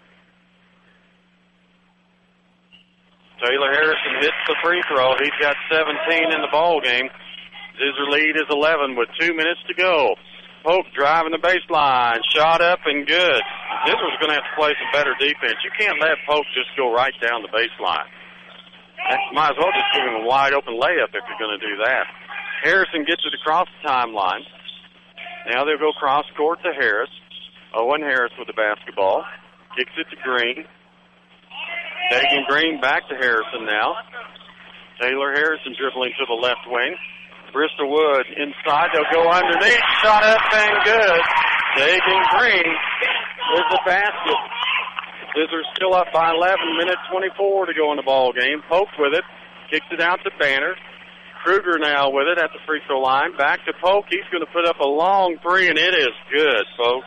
Taylor Harrison hits the free throw. He's got 17 in the ball game. Scissor lead is 11 with 2 minutes to go. Pope driving the baseline. Shot up and good. Scissors going to have to play some better defense. You can't let Pope just go right down the baseline. Might as well just give him a wide open layup if you're going to do that. Harrison gets it across the timeline. Now they'll go cross court to Harris. Owen Harris with the basketball. Kicks it to Green. Taking Green back to Harrison now. Taylor Harrison dribbling to the left wing. Bristol Wood inside. They'll go underneath. Shot up and good. Taking Green with the basket. Scissors still up by 11. Minute 24 to go in the ball game. Pope with it. Kicks it out to Banner. Kruger now with it at the free throw line. Back to Polk. He's going to put up a long three, and it is good, folks.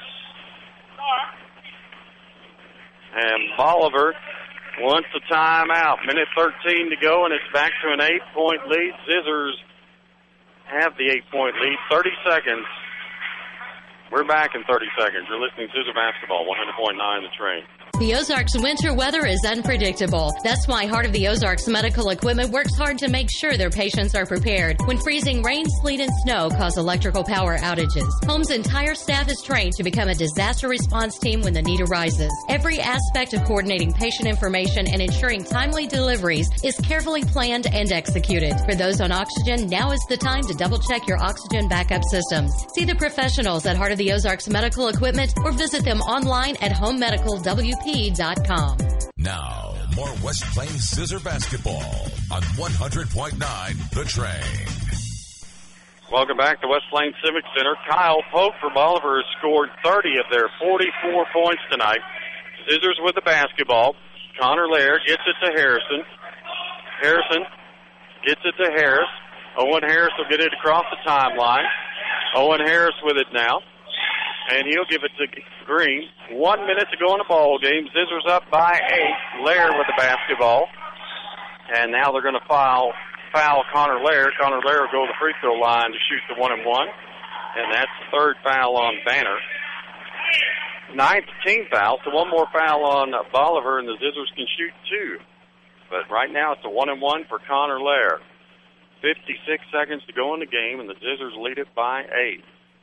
And Bolivar wants a timeout. Minute 13 to go, and it's back to an 8-point lead. Scissors have the 8-point lead. 30 seconds. We're back in 30 seconds. You're listening to Scissor Basketball, 100.9 The Train. The Ozarks winter weather is unpredictable. That's why Heart of the Ozarks Medical Equipment works hard to make sure their patients are prepared when freezing rain, sleet, and snow cause electrical power outages. Home's entire staff is trained to become a disaster response team when the need arises. Every aspect of coordinating patient information and ensuring timely deliveries is carefully planned and executed. For those on oxygen, now is the time to double-check your oxygen backup systems. See the professionals at Heart of the Ozarks Medical Equipment or visit them online at homemedicalwp.com. Now, more West Plains Scissor Basketball on 100.9 The Train. Welcome back to West Plains Civic Center. Kyle Polk for Bolivar has scored 30 of their 44 points tonight. Scissors with the basketball. Connor Laird gets it to Harrison. Harrison gets it to Harris. Owen Harris will get it across the timeline. Owen Harris with it now. And he'll give it to Green. 1 minute to go in the ball game. Scissors up by 8. Laird with the basketball. And now they're going to foul Connor Laird. Connor Laird will go to the free throw line to shoot the 1-and-1. And that's the third foul on Banner. 9th team foul. So one more foul on Bolivar, and the Scissors can shoot 2. But right now it's a 1-and-1 for Connor Laird. 56 seconds to go in the game, and the Scissors lead it by 8.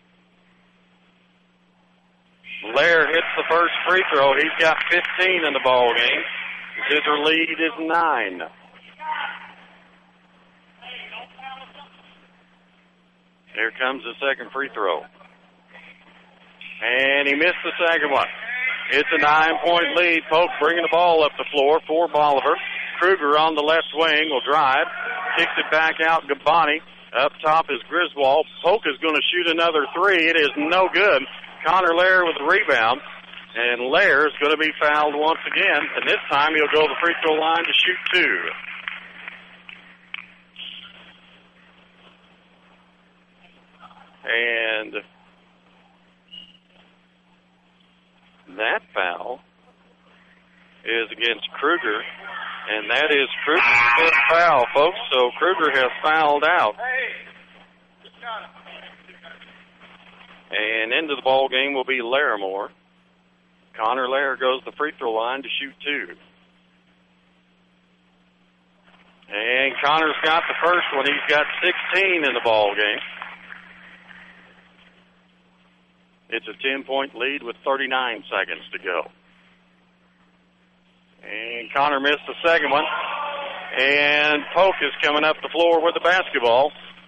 Lair hits the first free throw. He's got 15 in the ball game. Scissor lead is 9. Here comes the second free throw. And he missed the second one. It's a 9-point lead. Polk bringing the ball up the floor for Bolivar. Kruger on the left wing will drive. Kicks it back out. Gabani. Up top is Griswold. Polk is going to shoot another three. It is no good. Connor Lair with the rebound. And Lair is going to be fouled once again. And this time he'll go to the free throw line to shoot two. And that foul is against Kruger. And that is Kruger's fifth foul, folks. So Kruger has fouled out. And into the ball game will be Larimore. Connor Lair goes to the free throw line to shoot two. And Connor's got the first one. He's got 16 in the ball game. It's a 10-point lead with 39 seconds to go. And Connor missed the second one. And Polk is coming up the floor with the basketball.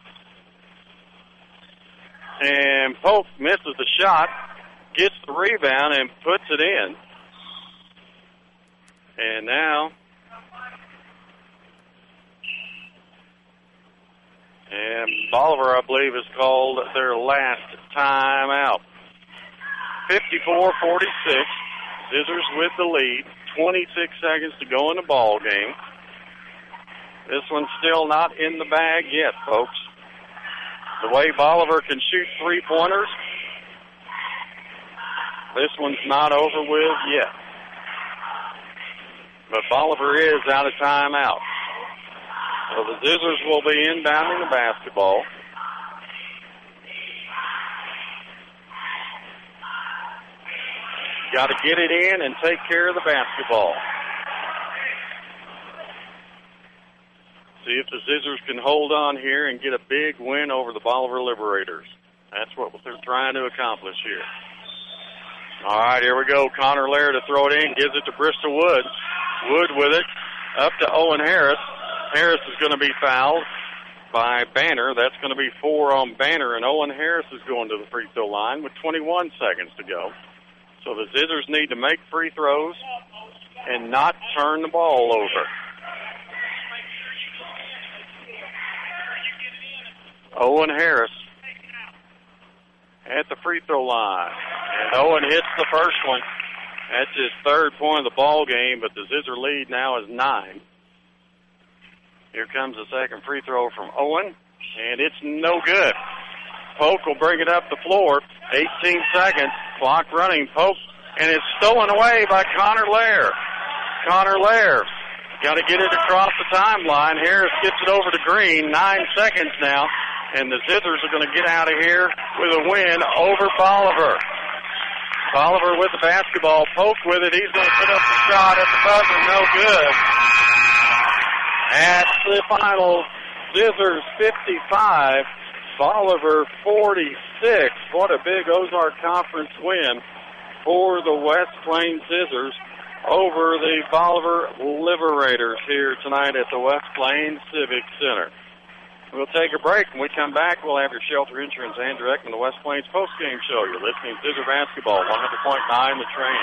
And Polk misses the shot, gets the rebound, and puts it in. And now, and Bolivar, I believe, has called their last timeout. 54-46. Scissors with the lead. 26 seconds to go in the ball game. This one's still not in the bag yet, folks. The way Bolivar can shoot three-pointers, this one's not over with yet. But Bolivar is out of timeout. So the Scissors will be inbounding the basketball. Got to get it in and take care of the basketball. See if the Scissors can hold on here and get a big win over the Bolivar Liberators. That's what they're trying to accomplish here. All right, here we go. Connor Lair to throw it in, gives it to Bristol Wood. Wood with it, up to Owen Harris. Harris is going to be fouled by Banner. That's going to be 4 on Banner, and Owen Harris is going to the free throw line with 21 seconds to go. So the Scissors need to make free throws and not turn the ball over. Owen Harris at the free throw line. And Owen hits the first one. That's his third point of the ball game, but the Scissor lead now is 9. Here comes the second free throw from Owen, and it's no good. Polk will bring it up the floor. 18 seconds. Clock running. Polk, and it's stolen away by Connor Lair. Connor Lair got to get it across the timeline. Harris gets it over to Green. 9 seconds now, and the Scissors are going to get out of here with a win over Bolivar. Bolivar with the basketball. Polk with it. He's going to put up the shot at the buzzer. No good. At the final, Scissors 55. Bolivar 46. What a big Ozark Conference win for the West Plains Scissors over the Bolivar Liberators here tonight at the West Plains Civic Center. We'll take a break. When we come back, we'll have your Shelter Insurance and Direct from the West Plains postgame show. You're listening to Scissor Basketball, 100.9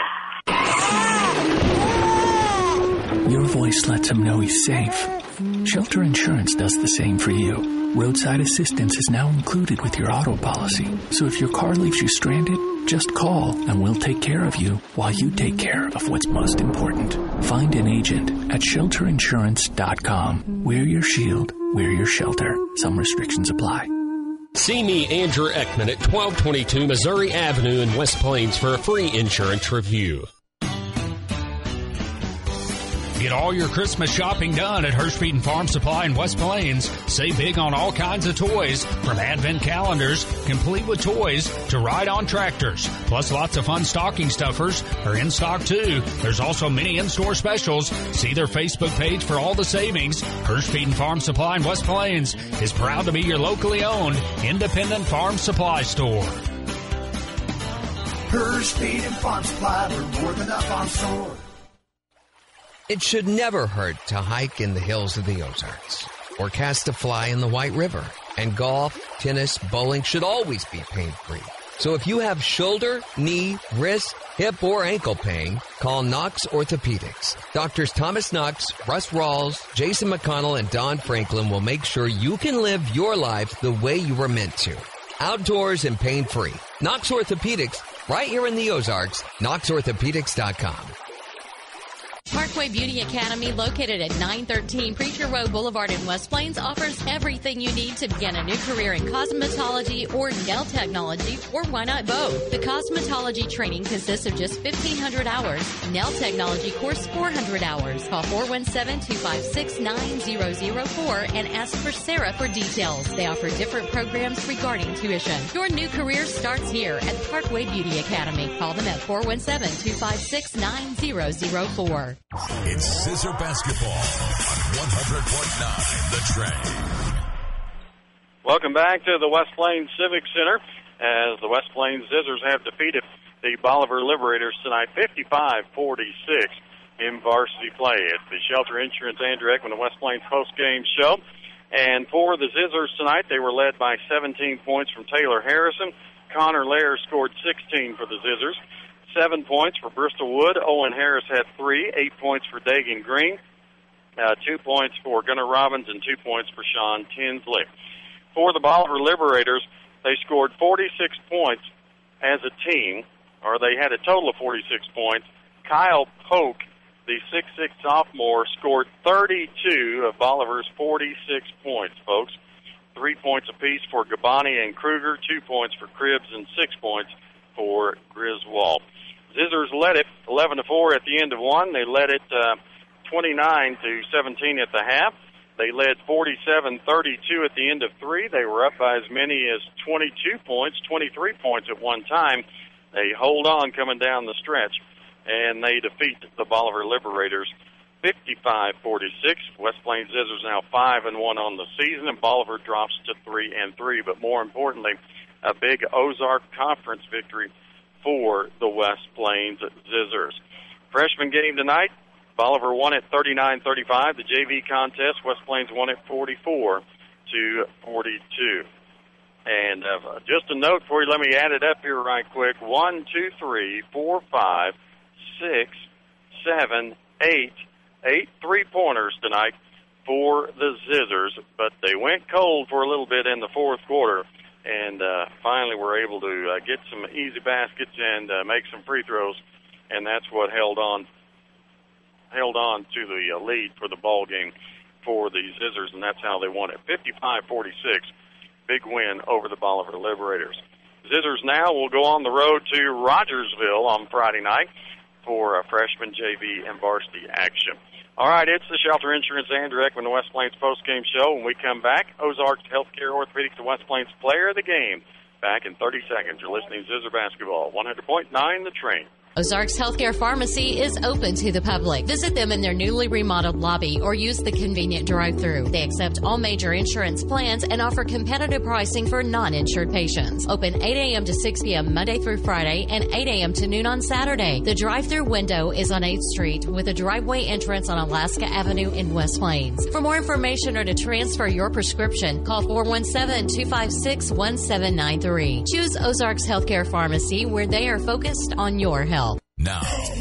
The Train. Your voice lets him know he's safe. Shelter Insurance does the same for you. Roadside assistance is now included with your auto policy. So if your car leaves you stranded, just call and we'll take care of you while you take care of what's most important. Find an agent at shelterinsurance.com. Wear your shield, wear your shelter. Some restrictions apply. See me, Andrew Ekman, at 1222 Missouri Avenue in West Plains for a free insurance review. Get all your Christmas shopping done at Hirschfeed and Farm Supply in West Plains. Save big on all kinds of toys, from advent calendars, complete with toys, to ride-on tractors. Plus lots of fun stocking stuffers are in stock too. There's also many in-store specials. See their Facebook page for all the savings. Hirschfeed and Farm Supply in West Plains is proud to be your locally owned, independent farm supply store. Hirschfeed and Farm Supply, we're more than up on store. It should never hurt to hike in the hills of the Ozarks or cast a fly in the White River. And golf, tennis, bowling should always be pain-free. So if you have shoulder, knee, wrist, hip, or ankle pain, call Knox Orthopedics. Doctors Thomas Knox, Russ Rawls, Jason McConnell, and Don Franklin will make sure you can live your life the way you were meant to. Outdoors and pain-free. Knox Orthopedics, right here in the Ozarks, knoxorthopedics.com. Parkway Beauty Academy, located at 913 Preacher Road Boulevard in West Plains, offers everything you need to begin a new career in cosmetology or nail technology, or why not both? The cosmetology training consists of just 1,500 hours. Nail technology course, 400 hours. Call 417-256-9004 and ask for Sarah for details. They offer different programs regarding tuition. Your new career starts here at Parkway Beauty Academy. Call them at 417-256-9004. It's Scissor Basketball on 100.9 The Train. Welcome back to the West Plains Civic Center as the West Plains Scissors have defeated the Bolivar Liberators tonight 55-46 in varsity play. It's the Shelter Insurance Andrew Ekman, the West Plains postgame show. And for the Scissors tonight, they were led by 17 points from Taylor Harrison. Connor Lair scored 16 for the Scissors. 7 points for Bristol Wood. Owen Harris had 3. 8 points for Dagan Green. 2 points for Gunnar Robbins and 2 points for Sean Tinsley. For the Bolivar Liberators, they scored 46 points as a team, or they had a total of 46 points. Kyle Polk, the 6'6 sophomore, scored 32 of Bolivar's 46 points, folks. 3 points apiece for Gabani and Kruger, 2 points for Cribbs, and 6 points for Griswold. Scissors led it 11-4 at the end of one. They led it 29-17 at the half. They led 47-32 at the end of three. They were up by as many as 22 points, 23 points at one time. They hold on coming down the stretch, and they defeat the Bolivar Liberators 55-46. West Plains Scissors now 5-1 on the season, and Bolivar drops to 3-3. But more importantly, a big Ozark Conference victory for the West Plains Scissors. Freshman game tonight, Bolivar won at 39-35. The JV contest, West Plains won at 44-42. And just a note for you, let me add it up here right quick. 1, 2, 3, 4, 5, 6, 7, 8. 8 three-pointers tonight for the Scissors, but they went cold for a little bit in the fourth quarter, and finally were able to get some easy baskets and make some free throws, and that's what held on to the lead for the ball game for the Scissors, and that's how they won it. 55-46, big win over the Bolivar Liberators. Scissors now will go on the road to Rogersville on Friday night for a freshman JV and varsity action. All right, it's the Shelter Insurance Andrew Ekman, the West Plains postgame show. When we come back, Ozarks Healthcare Orthopedics, the West Plains player of the game. Back in 30 seconds. You're listening to Scissor Basketball, 100.9 The Train. Ozarks Healthcare Pharmacy is open to the public. Visit them in their newly remodeled lobby or use the convenient drive-thru. They accept all major insurance plans and offer competitive pricing for non-insured patients. Open 8 a.m. to 6 p.m. Monday through Friday and 8 a.m. to noon on Saturday. The drive-thru window is on 8th Street with a driveway entrance on Alaska Avenue in West Plains. For more information or to transfer your prescription, call 417-256-1793. Choose Ozarks Healthcare Pharmacy, where they are focused on your health. Now,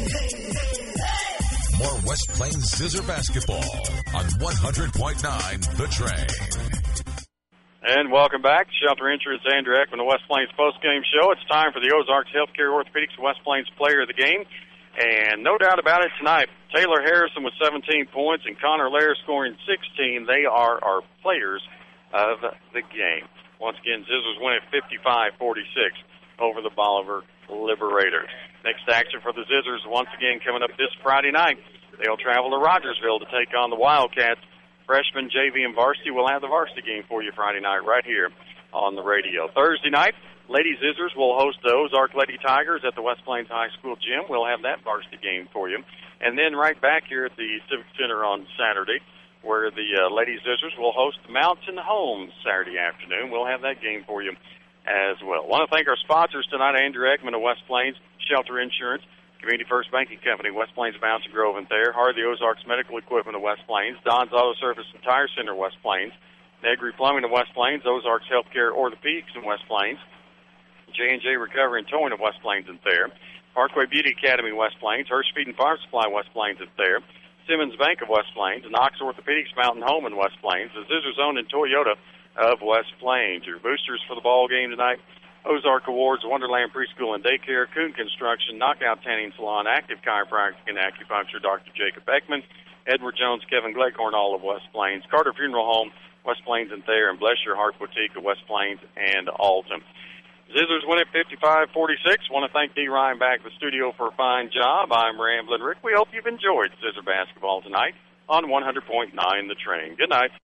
more West Plains Scissor Basketball on 100.9 The Train. And welcome back to Shelter Insurance Andrew Ekman, the West Plains postgame show. It's time for the Ozarks Healthcare Orthopedics West Plains player of the game. And no doubt about it tonight, Taylor Harrison with 17 points and Connor Lair scoring 16. They are our players of the game. Once again, Scissors win at 55-46 over the Bolivar Liberators. Next action for the Scissors, once again coming up this Friday night. They'll travel to Rogersville to take on the Wildcats. Freshman, JV, and varsity will have the varsity game for you Friday night right here on the radio. Thursday night, Lady Scissors will host the Ozark Lady Tigers at the West Plains High School gym. We'll have that varsity game for you. And then right back here at the Civic Center on Saturday, where the Lady Scissors will host Mountain Home Saturday afternoon. We'll have that game for you as well. I want to thank our sponsors tonight, Andrew Ekman of West Plains, Shelter Insurance, Community First Banking Company, West Plains, Mountain Grove, and Thayer, Hardy Ozarks Medical Equipment of West Plains, Don's Auto Service and Tire Center, West Plains, Negri Plumbing in West Plains, Ozarks Healthcare Orthopedics in West Plains, J&J Recovery and Towing in West Plains and Thayer, Parkway Beauty Academy in West Plains, Hirsch Feed and Farm Supply West Plains and Thayer, Simmons Bank of West Plains, Knox Orthopedics Mountain Home in West Plains, the Scissor Zone and Toyota of West Plains. Your boosters for the ball game tonight: Ozark Awards, Wonderland Preschool and Daycare, Coon Construction, Knockout Tanning Salon, Active Chiropractic and Acupuncture, Dr. Jacob Beckman, Edward Jones, Kevin Gleghorn, all of West Plains, Carter Funeral Home, West Plains and Thayer, and Bless Your Heart Boutique of West Plains and Alton. Zizzers win at 55-46. Want to thank D. Ryan back at the studio for a fine job. I'm Ramblin' Rick. We hope you've enjoyed Zizzer basketball tonight on 100.9 The Train. Good night.